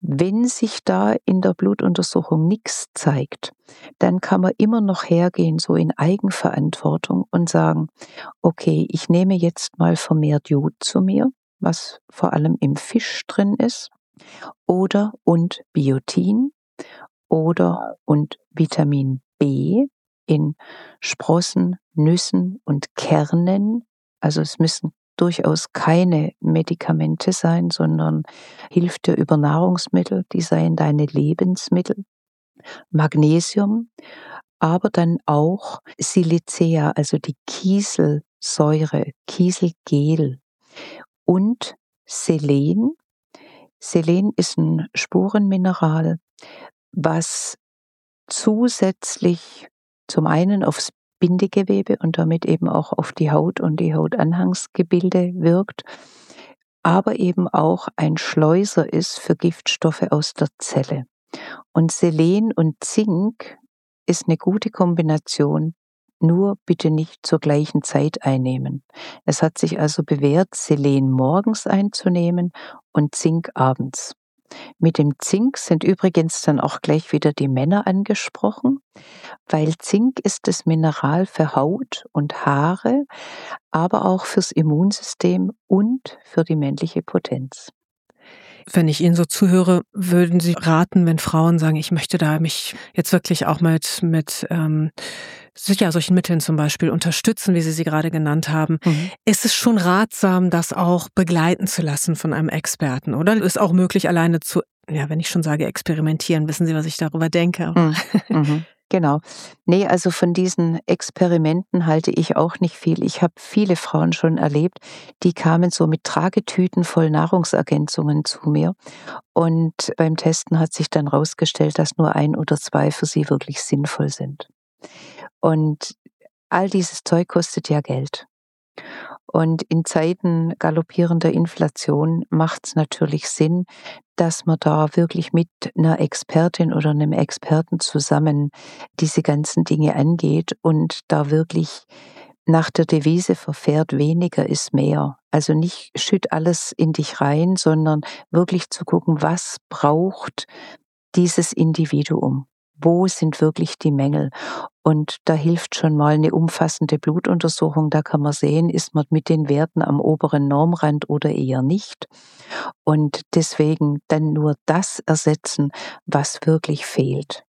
Wenn sich da in der Blutuntersuchung nichts zeigt, dann kann man immer noch hergehen, so in Eigenverantwortung und sagen, okay, ich nehme jetzt mal vermehrt Jod zu mir, was vor allem im Fisch drin ist, oder und Biotin oder und Vitamin B in Sprossen, Nüssen und Kernen. Also es müssen durchaus keine Medikamente sein, sondern hilft dir über Nahrungsmittel, die seien deine Lebensmittel. Magnesium, aber dann auch Silicea, also die Kieselsäure, Kieselgel und Selen. Selen ist ein Spurenmineral, was zusätzlich zum einen aufs Bindegewebe und damit eben auch auf die Haut und die Hautanhangsgebilde wirkt, aber eben auch ein Schleuser ist für Giftstoffe aus der Zelle. Und Selen und Zink ist eine gute Kombination, nur bitte nicht zur gleichen Zeit einnehmen. Es hat sich also bewährt, Selen morgens einzunehmen und Zink abends. Mit dem Zink sind übrigens dann auch gleich wieder die Männer angesprochen, weil Zink ist das Mineral für Haut und Haare, aber auch fürs Immunsystem und für die männliche Potenz. Wenn ich Ihnen so zuhöre, würden Sie raten, wenn Frauen sagen, ich möchte da mich jetzt wirklich auch mit solchen Mitteln zum Beispiel unterstützen, wie Sie sie gerade genannt haben, ist es schon ratsam, das auch begleiten zu lassen von einem Experten, oder? Ist auch möglich, alleine zu, ja, wenn ich schon sage experimentieren, wissen Sie, was ich darüber denke? Genau. Ne, also von diesen Experimenten halte ich auch nicht viel. Ich habe viele Frauen schon erlebt, die kamen so mit Tragetüten voll Nahrungsergänzungen zu mir und beim Testen hat sich dann rausgestellt, dass nur 1 oder 2 für sie wirklich sinnvoll sind. Und all dieses Zeug kostet ja Geld. Und in Zeiten galoppierender Inflation macht es natürlich Sinn, dass man da wirklich mit einer Expertin oder einem Experten zusammen diese ganzen Dinge angeht und da wirklich nach der Devise verfährt, weniger ist mehr. Also nicht schütt alles in dich rein, sondern wirklich zu gucken, was braucht dieses Individuum? Wo sind wirklich die Mängel? Und da hilft schon mal eine umfassende Blutuntersuchung. Da kann man sehen, ist man mit den Werten am oberen Normrand oder eher nicht. Und deswegen dann nur das ersetzen, was wirklich fehlt.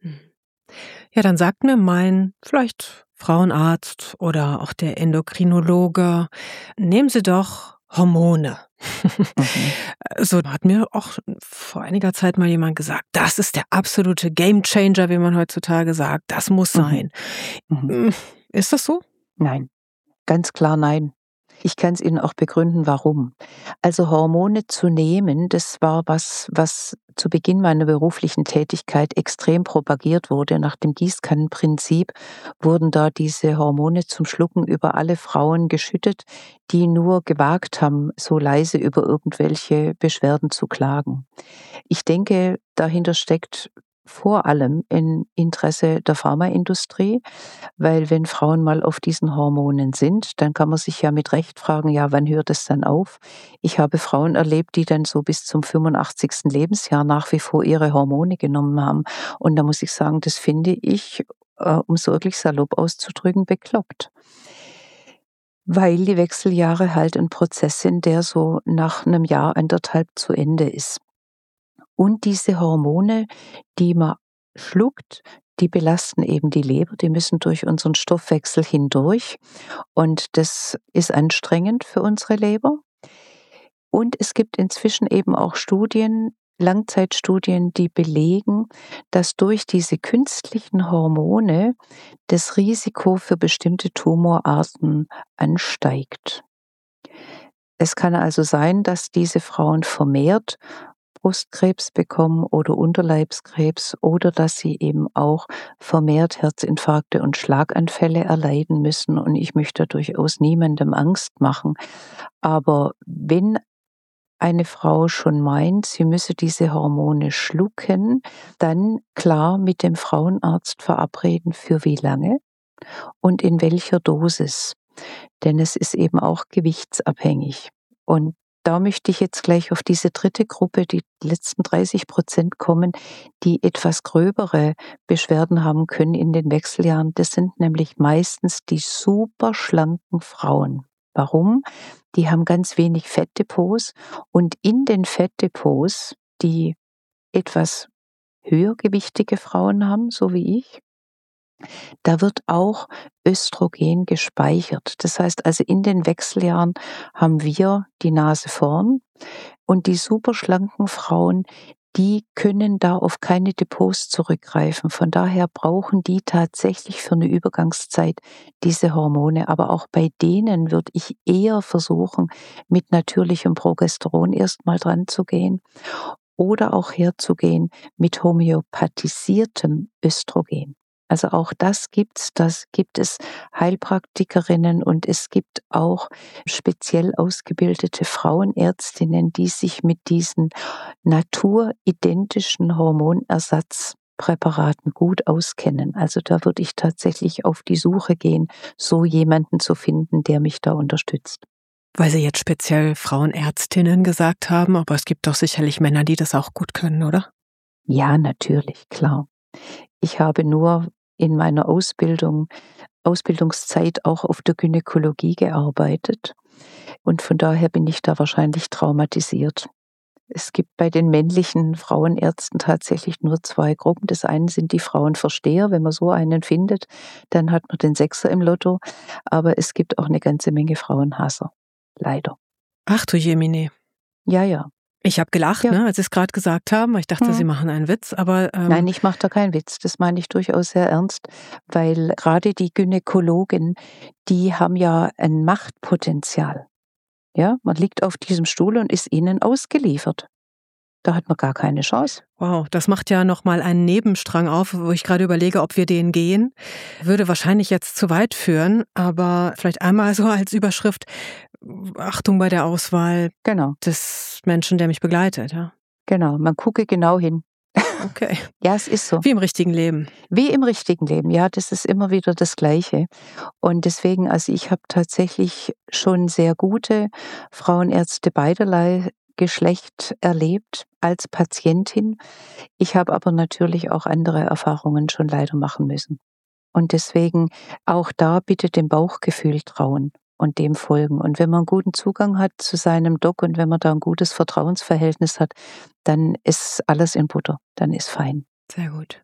Ja, dann sagt mir mein vielleicht Frauenarzt oder auch der Endokrinologe, nehmen Sie doch Hormone. Mhm. So hat mir auch vor einiger Zeit mal jemand gesagt, das ist der absolute Gamechanger, wie man heutzutage sagt. Das muss sein. Mhm. Ist das so? Nein, ganz klar nein. Ich kann es Ihnen auch begründen, warum. Also Hormone zu nehmen, das war was zu Beginn meiner beruflichen Tätigkeit extrem propagiert wurde. Nach dem Gießkannenprinzip wurden da diese Hormone zum Schlucken über alle Frauen geschüttet, die nur gewagt haben, so leise über irgendwelche Beschwerden zu klagen. Ich denke, dahinter steckt vor allem ein Interesse der Pharmaindustrie, weil wenn Frauen mal auf diesen Hormonen sind, dann kann man sich ja mit Recht fragen, ja, wann hört es dann auf? Ich habe Frauen erlebt, die dann so bis zum 85. Lebensjahr nach wie vor ihre Hormone genommen haben. Und da muss ich sagen, das finde ich, um es wirklich salopp auszudrücken, bekloppt. Weil die Wechseljahre halt ein Prozess sind, der so nach einem Jahr, 1,5 zu Ende ist. Und diese Hormone, die man schluckt, die belasten eben die Leber, die müssen durch unseren Stoffwechsel hindurch und das ist anstrengend für unsere Leber. Und es gibt inzwischen eben auch Studien, Langzeitstudien, die belegen, dass durch diese künstlichen Hormone das Risiko für bestimmte Tumorarten ansteigt. Es kann also sein, dass diese Frauen vermehrt Brustkrebs bekommen oder Unterleibskrebs oder dass sie eben auch vermehrt Herzinfarkte und Schlaganfälle erleiden müssen. Und ich möchte durchaus niemandem Angst machen. Aber wenn eine Frau schon meint, sie müsse diese Hormone schlucken, dann klar mit dem Frauenarzt verabreden, für wie lange und in welcher Dosis. Denn es ist eben auch gewichtsabhängig. Und da möchte ich jetzt gleich auf diese dritte Gruppe, die letzten 30% kommen, die etwas gröbere Beschwerden haben können in den Wechseljahren. Das sind nämlich meistens die super schlanken Frauen. Warum? Die haben ganz wenig Fettdepots und in den Fettdepots, die etwas höhergewichtige Frauen haben, so wie ich, da wird auch Östrogen gespeichert. Das heißt also, in den Wechseljahren haben wir die Nase vorn und die superschlanken Frauen, die können da auf keine Depots zurückgreifen. Von daher brauchen die tatsächlich für eine Übergangszeit diese Hormone. Aber auch bei denen würde ich eher versuchen, mit natürlichem Progesteron erstmal dran zu gehen oder auch herzugehen mit homöopathisiertem Östrogen. Also auch das gibt es Heilpraktikerinnen und es gibt auch speziell ausgebildete Frauenärztinnen, die sich mit diesen naturidentische Hormonersatzpräparaten gut auskennen. Also da würde ich tatsächlich auf die Suche gehen, so jemanden zu finden, der mich da unterstützt. Weil Sie jetzt speziell Frauenärztinnen gesagt haben, aber es gibt doch sicherlich Männer, die das auch gut können, oder? Ja, natürlich, klar. Ich habe nur in meiner Ausbildungszeit auch auf der Gynäkologie gearbeitet und von daher bin ich da wahrscheinlich traumatisiert. Es gibt bei den männlichen Frauenärzten tatsächlich nur 2 Gruppen. Das eine sind die Frauenversteher. Wenn man so einen findet, dann hat man den Sechser im Lotto. Aber es gibt auch eine ganze Menge Frauenhasser. Leider. Ach du Jemine. Ja, ja. Ich habe gelacht, Ja. als Sie es gerade gesagt haben, weil ich dachte, Sie Mhm. machen einen Witz, aber Nein, ich mache da keinen Witz. Das meine ich durchaus sehr ernst, weil gerade die Gynäkologen, die haben ja ein Machtpotenzial. Ja, man liegt auf diesem Stuhl und ist ihnen ausgeliefert. Da hat man gar keine Chance. wow, das macht ja noch mal einen Nebenstrang auf, wo ich gerade überlege, ob wir den gehen. Würde wahrscheinlich jetzt zu weit führen, aber vielleicht einmal so als Überschrift: Achtung bei der Auswahl Genau, des Menschen, der mich begleitet, ja. genau. Man gucke genau hin. Okay. Ja, es ist so. Wie im richtigen Leben. Wie im richtigen Leben. Ja, das ist immer wieder das Gleiche. Und deswegen, also ich habe tatsächlich schon sehr gute Frauenärzte beiderlei Geschlecht erlebt als Patientin. Ich habe aber natürlich auch andere Erfahrungen schon leider machen müssen. Und deswegen auch da bitte dem Bauchgefühl trauen und dem folgen. Und wenn man einen guten Zugang hat zu seinem Doc und wenn man da ein gutes Vertrauensverhältnis hat, dann ist alles in Butter, dann ist fein. Sehr gut.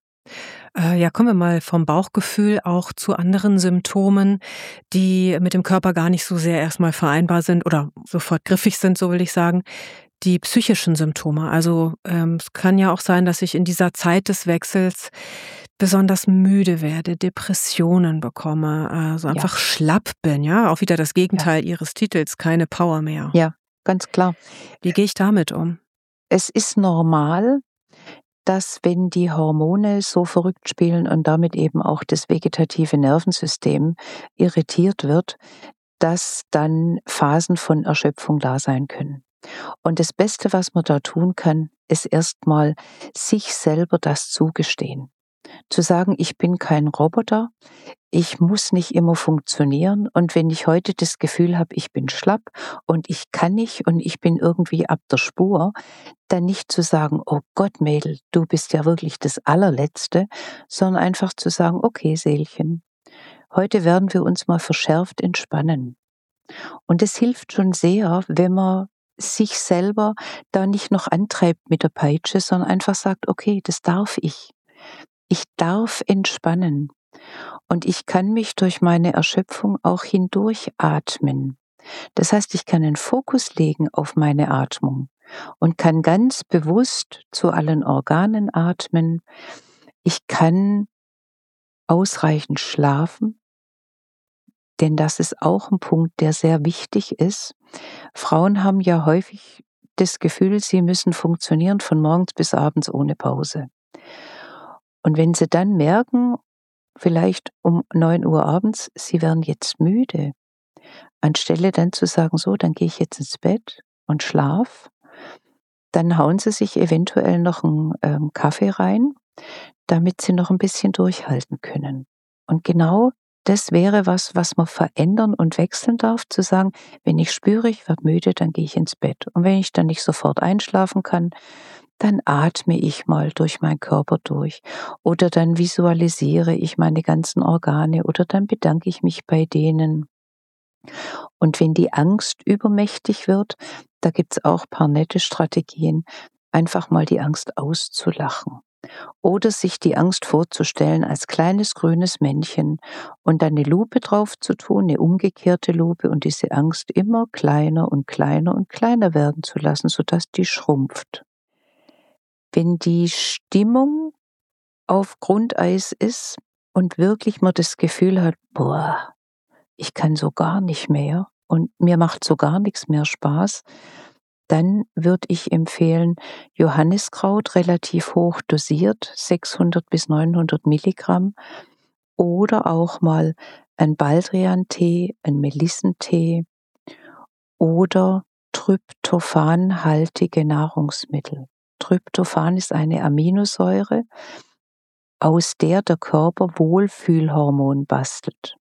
Ja, kommen wir mal vom Bauchgefühl auch zu anderen Symptomen, die mit dem Körper gar nicht so sehr erstmal vereinbar sind oder sofort griffig sind, so will ich sagen. Die psychischen Symptome. Also es kann ja auch sein, dass ich in dieser Zeit des Wechsels besonders müde werde, Depressionen bekomme, also Ja, einfach schlapp bin, ja, auch wieder das ja, Gegenteil Ihres Titels, keine Power mehr. ja, ganz klar. Wie gehe ich damit um? Es ist normal, dass wenn die Hormone so verrückt spielen und damit eben auch das vegetative Nervensystem irritiert wird, dass dann Phasen von Erschöpfung da sein können. Und das Beste, was man da tun kann, ist erstmal sich selber das zugestehen. Zu sagen, ich bin kein Roboter, ich muss nicht immer funktionieren und wenn ich heute das Gefühl habe, ich bin schlapp und ich kann nicht und ich bin irgendwie ab der Spur, dann nicht zu sagen, oh Gott, Mädel, du bist ja wirklich das Allerletzte, sondern einfach zu sagen, okay, Seelchen, heute werden wir uns mal verschärft entspannen. Und es hilft schon sehr, wenn man sich selber da nicht noch antreibt mit der Peitsche, sondern einfach sagt, okay, das darf ich. Ich darf entspannen und ich kann mich durch meine Erschöpfung auch hindurchatmen. Das heißt, ich kann den Fokus legen auf meine Atmung und kann ganz bewusst zu allen Organen atmen. Ich kann ausreichend schlafen, denn das ist auch ein Punkt, der sehr wichtig ist. Frauen haben ja häufig das Gefühl, sie müssen funktionieren von morgens bis abends ohne Pause. Und wenn sie dann merken, vielleicht um 9 Uhr abends, sie werden jetzt müde, anstelle dann zu sagen, so, dann gehe ich jetzt ins Bett und schlaf, dann hauen sie sich eventuell noch einen Kaffee rein, damit sie noch ein bisschen durchhalten können. Und genau das wäre was man verändern und wechseln darf, zu sagen, wenn ich spüre, ich werde müde, dann gehe ich ins Bett. Und wenn ich dann nicht sofort einschlafen kann, dann atme ich mal durch meinen Körper durch. Oder dann visualisiere ich meine ganzen Organe oder dann bedanke ich mich bei denen. Und wenn die Angst übermächtig wird, da gibt's auch paar nette Strategien, einfach mal die Angst auszulachen. Oder sich die Angst vorzustellen als kleines grünes Männchen und dann eine Lupe drauf zu tun, eine umgekehrte Lupe, und diese Angst immer kleiner und kleiner und kleiner werden zu lassen, sodass die schrumpft. Wenn die Stimmung auf Grundeis ist und wirklich man das Gefühl hat, boah, ich kann so gar nicht mehr und mir macht so gar nichts mehr Spaß, dann würde ich empfehlen, Johanniskraut relativ hoch dosiert, 600 bis 900 Milligramm, oder auch mal ein Baldriantee, ein Melissentee oder tryptophanhaltige Nahrungsmittel. Tryptophan ist eine Aminosäure, aus der der Körper Wohlfühlhormon bastelt.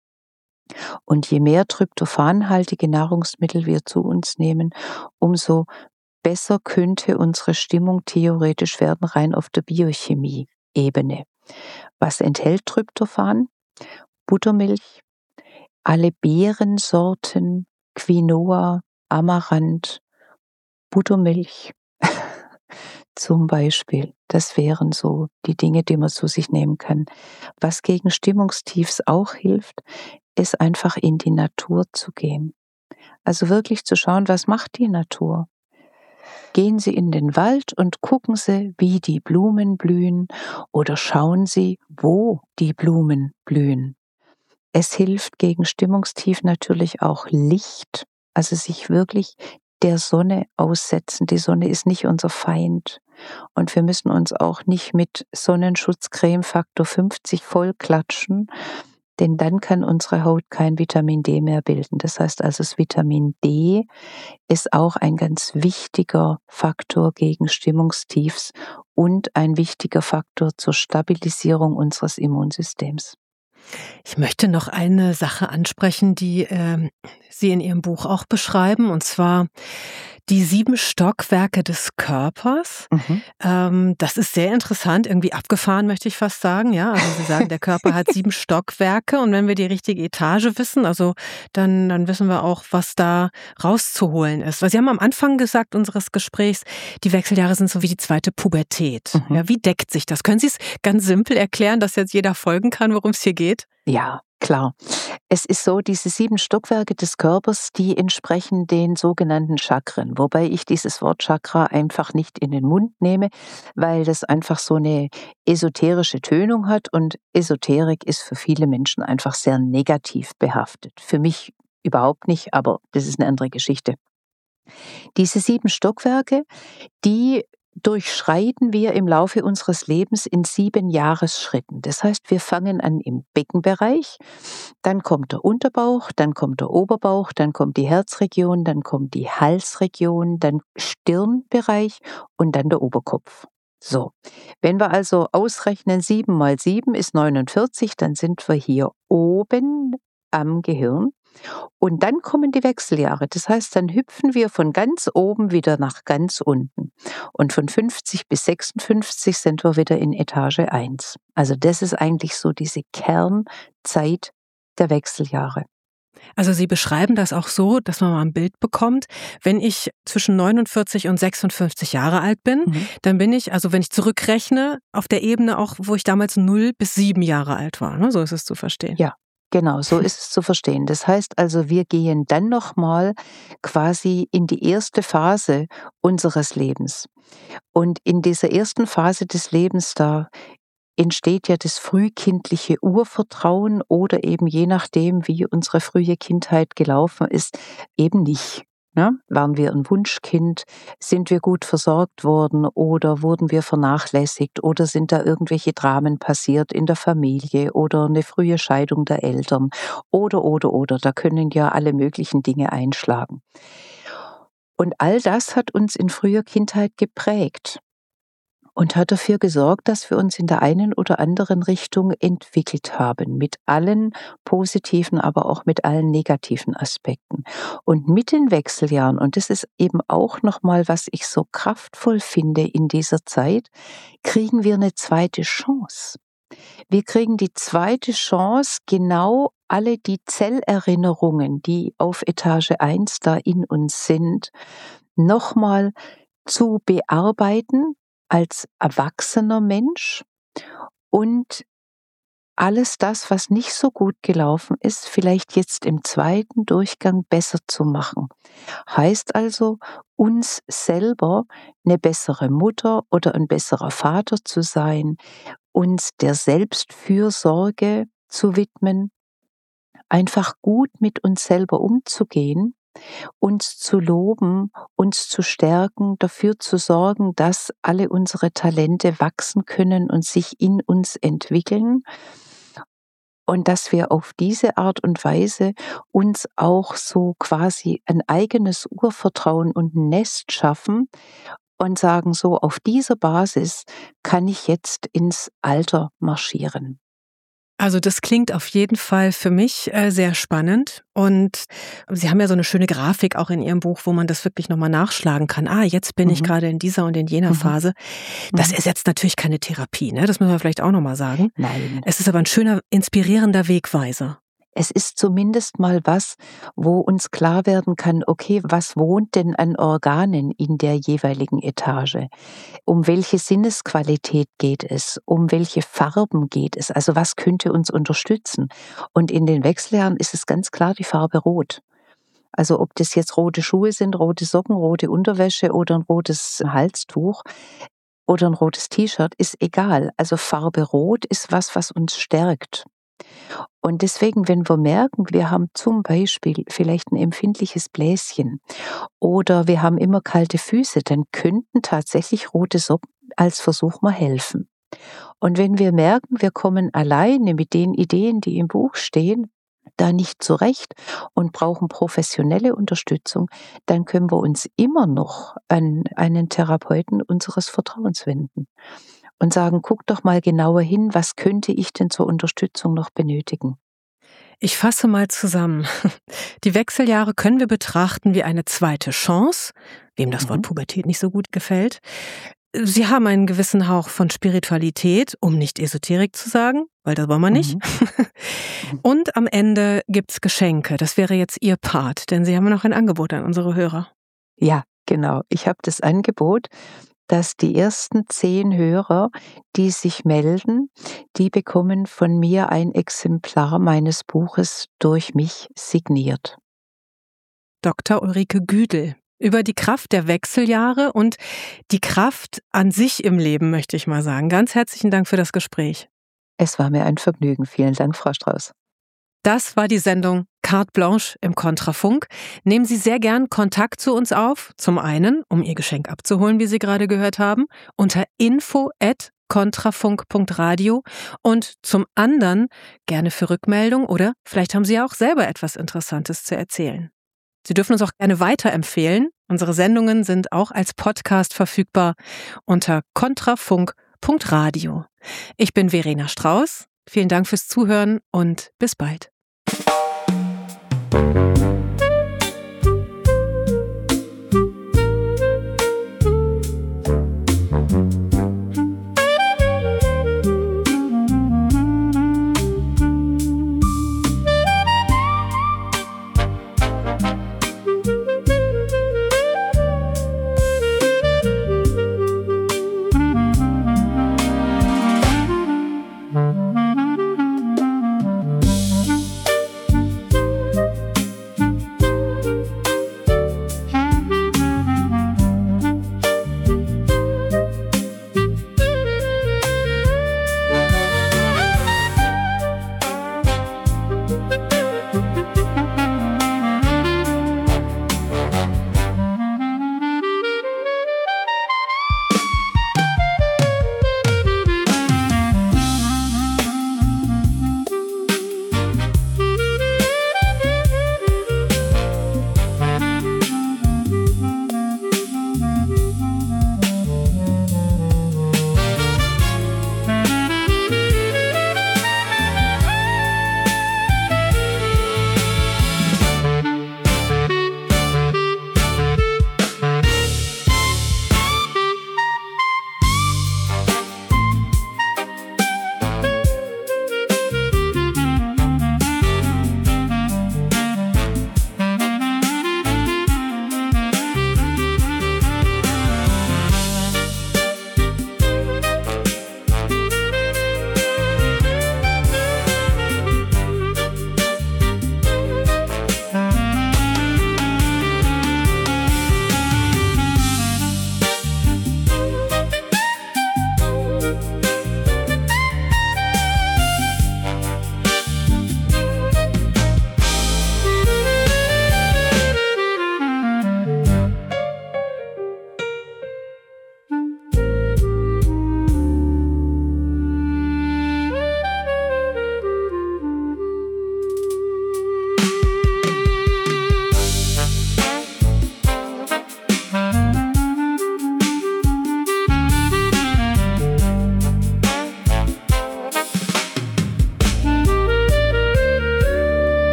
Und je mehr tryptophanhaltige Nahrungsmittel wir zu uns nehmen, umso besser könnte unsere Stimmung theoretisch werden, rein auf der Biochemie-Ebene. Was enthält Tryptophan? Buttermilch, alle Beerensorten, Quinoa, Amaranth, Buttermilch zum Beispiel. Das wären so die Dinge, die man zu sich nehmen kann. Was gegen Stimmungstiefs auch hilft, ist einfach in die Natur zu gehen. Also wirklich zu schauen, was macht die Natur? Gehen Sie in den Wald und gucken Sie, wie die Blumen blühen, oder schauen Sie, wo die Blumen blühen. Es hilft gegen Stimmungstief natürlich auch Licht, also sich wirklich der Sonne aussetzen. Die Sonne ist nicht unser Feind. Und wir müssen uns auch nicht mit Sonnenschutzcreme Faktor 50 vollklatschen, denn dann kann unsere Haut kein Vitamin D mehr bilden. Das heißt also, das Vitamin D ist auch ein ganz wichtiger Faktor gegen Stimmungstiefs und ein wichtiger Faktor zur Stabilisierung unseres Immunsystems. Ich möchte noch eine Sache ansprechen, die Sie in Ihrem Buch auch beschreiben, und zwar die 7 Stockwerke des Körpers. Mhm. Das ist sehr interessant, irgendwie abgefahren, möchte ich fast sagen. Ja, also Sie sagen, der Körper hat 7 Stockwerke, und wenn wir die richtige Etage wissen, also dann wissen wir auch, was da rauszuholen ist. Weil Sie haben am Anfang gesagt unseres Gesprächs, die Wechseljahre sind so wie die zweite Pubertät. Mhm. Ja, wie deckt sich das? Können Sie es ganz simpel erklären, dass jetzt jeder folgen kann, worum es hier geht? Ja, klar. Es ist so, diese 7 Stockwerke des Körpers, die entsprechen den sogenannten Chakren, wobei ich dieses Wort Chakra einfach nicht in den Mund nehme, weil das einfach so eine esoterische Tönung hat, und Esoterik ist für viele Menschen einfach sehr negativ behaftet. Für mich überhaupt nicht, aber das ist eine andere Geschichte. Diese 7 Stockwerke, die durchschreiten wir im Laufe unseres Lebens in 7 Jahresschritten. Das heißt, wir fangen an im Beckenbereich, dann kommt der Unterbauch, dann kommt der Oberbauch, dann kommt die Herzregion, dann kommt die Halsregion, dann Stirnbereich und dann der Oberkopf. So, wenn wir also ausrechnen, 7 mal 7 ist 49, dann sind wir hier oben am Gehirn. Und dann kommen die Wechseljahre. Das heißt, dann hüpfen wir von ganz oben wieder nach ganz unten. Und von 50 bis 56 sind wir wieder in Etage 1. Also das ist eigentlich so diese Kernzeit der Wechseljahre. Also Sie beschreiben das auch so, dass man mal ein Bild bekommt. Wenn ich zwischen 49 und 56 Jahre alt bin, Mhm. dann bin ich, also wenn ich zurückrechne, auf der Ebene auch, wo ich damals 0 bis 7 Jahre alt war. Ne? So ist es zu verstehen. Ja, genau, so ist es zu verstehen. Das heißt also, wir gehen dann nochmal quasi in die erste Phase unseres Lebens. Und in dieser ersten Phase des Lebens, da entsteht ja das frühkindliche Urvertrauen, oder eben je nachdem, wie unsere frühe Kindheit gelaufen ist, eben nicht. Ne? Waren wir ein Wunschkind? Sind wir gut versorgt worden, oder wurden wir vernachlässigt, oder sind da irgendwelche Dramen passiert in der Familie oder eine frühe Scheidung der Eltern, oder. Da können ja alle möglichen Dinge einschlagen. Und all das hat uns in früher Kindheit geprägt. und hat dafür gesorgt, dass wir uns in der einen oder anderen Richtung entwickelt haben, mit allen positiven, aber auch mit allen negativen Aspekten. Und mit den Wechseljahren, und das ist eben auch nochmal, was ich so kraftvoll finde in dieser Zeit, kriegen wir eine zweite Chance. Wir kriegen die zweite Chance, genau alle die Zellerinnerungen, die auf Etage 1 da in uns sind, nochmal zu bearbeiten als erwachsener Mensch und alles das, was nicht so gut gelaufen ist, vielleicht jetzt im zweiten Durchgang besser zu machen. Heißt also, uns selber eine bessere Mutter oder ein besserer Vater zu sein, uns der Selbstfürsorge zu widmen, einfach gut mit uns selber umzugehen, uns zu loben, uns zu stärken, dafür zu sorgen, dass alle unsere Talente wachsen können und sich in uns entwickeln und dass wir auf diese Art und Weise uns auch so quasi ein eigenes Urvertrauen und ein Nest schaffen und sagen, so auf dieser Basis kann ich jetzt ins Alter marschieren. Also das klingt auf jeden Fall für mich sehr spannend, und Sie haben ja so eine schöne Grafik auch in Ihrem Buch, wo man das wirklich nochmal nachschlagen kann. Jetzt bin ich Mhm. gerade in dieser und in jener Mhm. Phase. Das Mhm. ist jetzt natürlich keine Therapie, ne? Das müssen wir vielleicht auch nochmal sagen. Nein. Es ist aber ein schöner, inspirierender Wegweiser. Es ist zumindest mal was, wo uns klar werden kann, okay, was wohnt denn an Organen in der jeweiligen Etage? Um welche Sinnesqualität geht es? Um welche Farben geht es? Also was könnte uns unterstützen? Und in den Wechseljahren ist es ganz klar die Farbe Rot. Also ob das jetzt rote Schuhe sind, rote Socken, rote Unterwäsche oder ein rotes Halstuch oder ein rotes T-Shirt, ist egal. Also Farbe Rot ist was, was uns stärkt. Und deswegen, wenn wir merken, wir haben zum Beispiel vielleicht ein empfindliches Bläschen oder wir haben immer kalte Füße, dann könnten tatsächlich rote Socken als Versuch mal helfen. Und wenn wir merken, wir kommen alleine mit den Ideen, die im Buch stehen, da nicht zurecht und brauchen professionelle Unterstützung, dann können wir uns immer noch an einen Therapeuten unseres Vertrauens wenden und sagen, guck doch mal genauer hin, was könnte ich denn zur Unterstützung noch benötigen? Ich fasse mal zusammen. Die Wechseljahre können wir betrachten wie eine zweite Chance, wem das Wort Mhm. Pubertät nicht so gut gefällt. Sie haben einen gewissen Hauch von Spiritualität, um nicht Esoterik zu sagen, weil das wollen wir nicht. Mhm. Mhm. Und am Ende gibt's Geschenke. Das wäre jetzt Ihr Part, denn Sie haben ja noch ein Angebot an unsere Hörer. Ja, genau. Ich habe das Angebot, dass die ersten 10 Hörer, die sich melden, die bekommen von mir ein Exemplar meines Buches durch mich signiert. Dr. Ulrike Güdel über die Kraft der Wechseljahre und die Kraft an sich im Leben, möchte ich mal sagen. Ganz herzlichen Dank für das Gespräch. Es war mir ein Vergnügen. Vielen Dank, Frau Strauß. Das war die Sendung Carte Blanche im Kontrafunk. Nehmen Sie sehr gern Kontakt zu uns auf. Zum einen, um Ihr Geschenk abzuholen, wie Sie gerade gehört haben, unter info@kontrafunk.radio, und zum anderen gerne für Rückmeldung, oder vielleicht haben Sie ja auch selber etwas Interessantes zu erzählen. Sie dürfen uns auch gerne weiterempfehlen. Unsere Sendungen sind auch als Podcast verfügbar unter kontrafunk.radio. Ich bin Verena Strauß. Vielen Dank fürs Zuhören und bis bald.